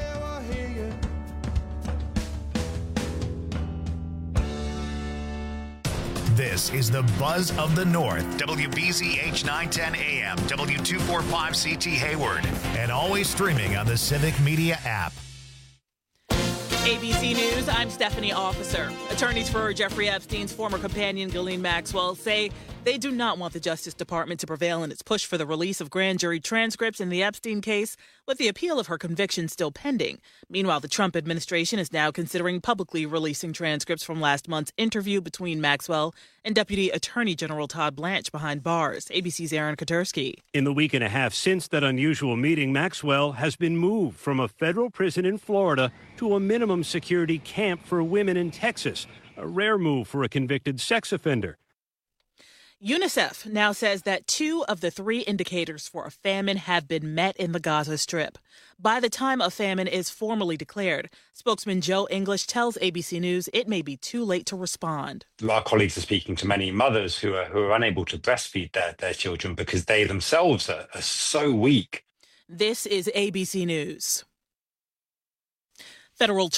This is the Buzz of the North. W B Z H nine ten A M, W two forty-five C T Hayward, and always streaming on the Civic Media app. A B C News, I'm Stephanie Officer. Attorneys for Jeffrey Epstein's former companion, Ghislaine Maxwell, say they do not want the Justice Department to prevail in its push for the release of grand jury transcripts in the Epstein case, with the appeal of her conviction still pending. Meanwhile, the Trump administration is now considering publicly releasing transcripts from last month's interview between Maxwell and Deputy Attorney General Todd Blanche behind bars. A B C's Aaron Katersky. In the week and a half since that unusual meeting, Maxwell has been moved from a federal prison in Florida to a minimum security camp for women in Texas, a rare move for a convicted sex offender. UNICEF now says that two of the three indicators for a famine have been met in the Gaza Strip. By the time a famine is formally declared, spokesman Joe English tells A B C News it may be too late to respond. Our colleagues are speaking to many mothers who are, who are unable to breastfeed their, their children because they themselves are, are so weak. This is A B C News. Federal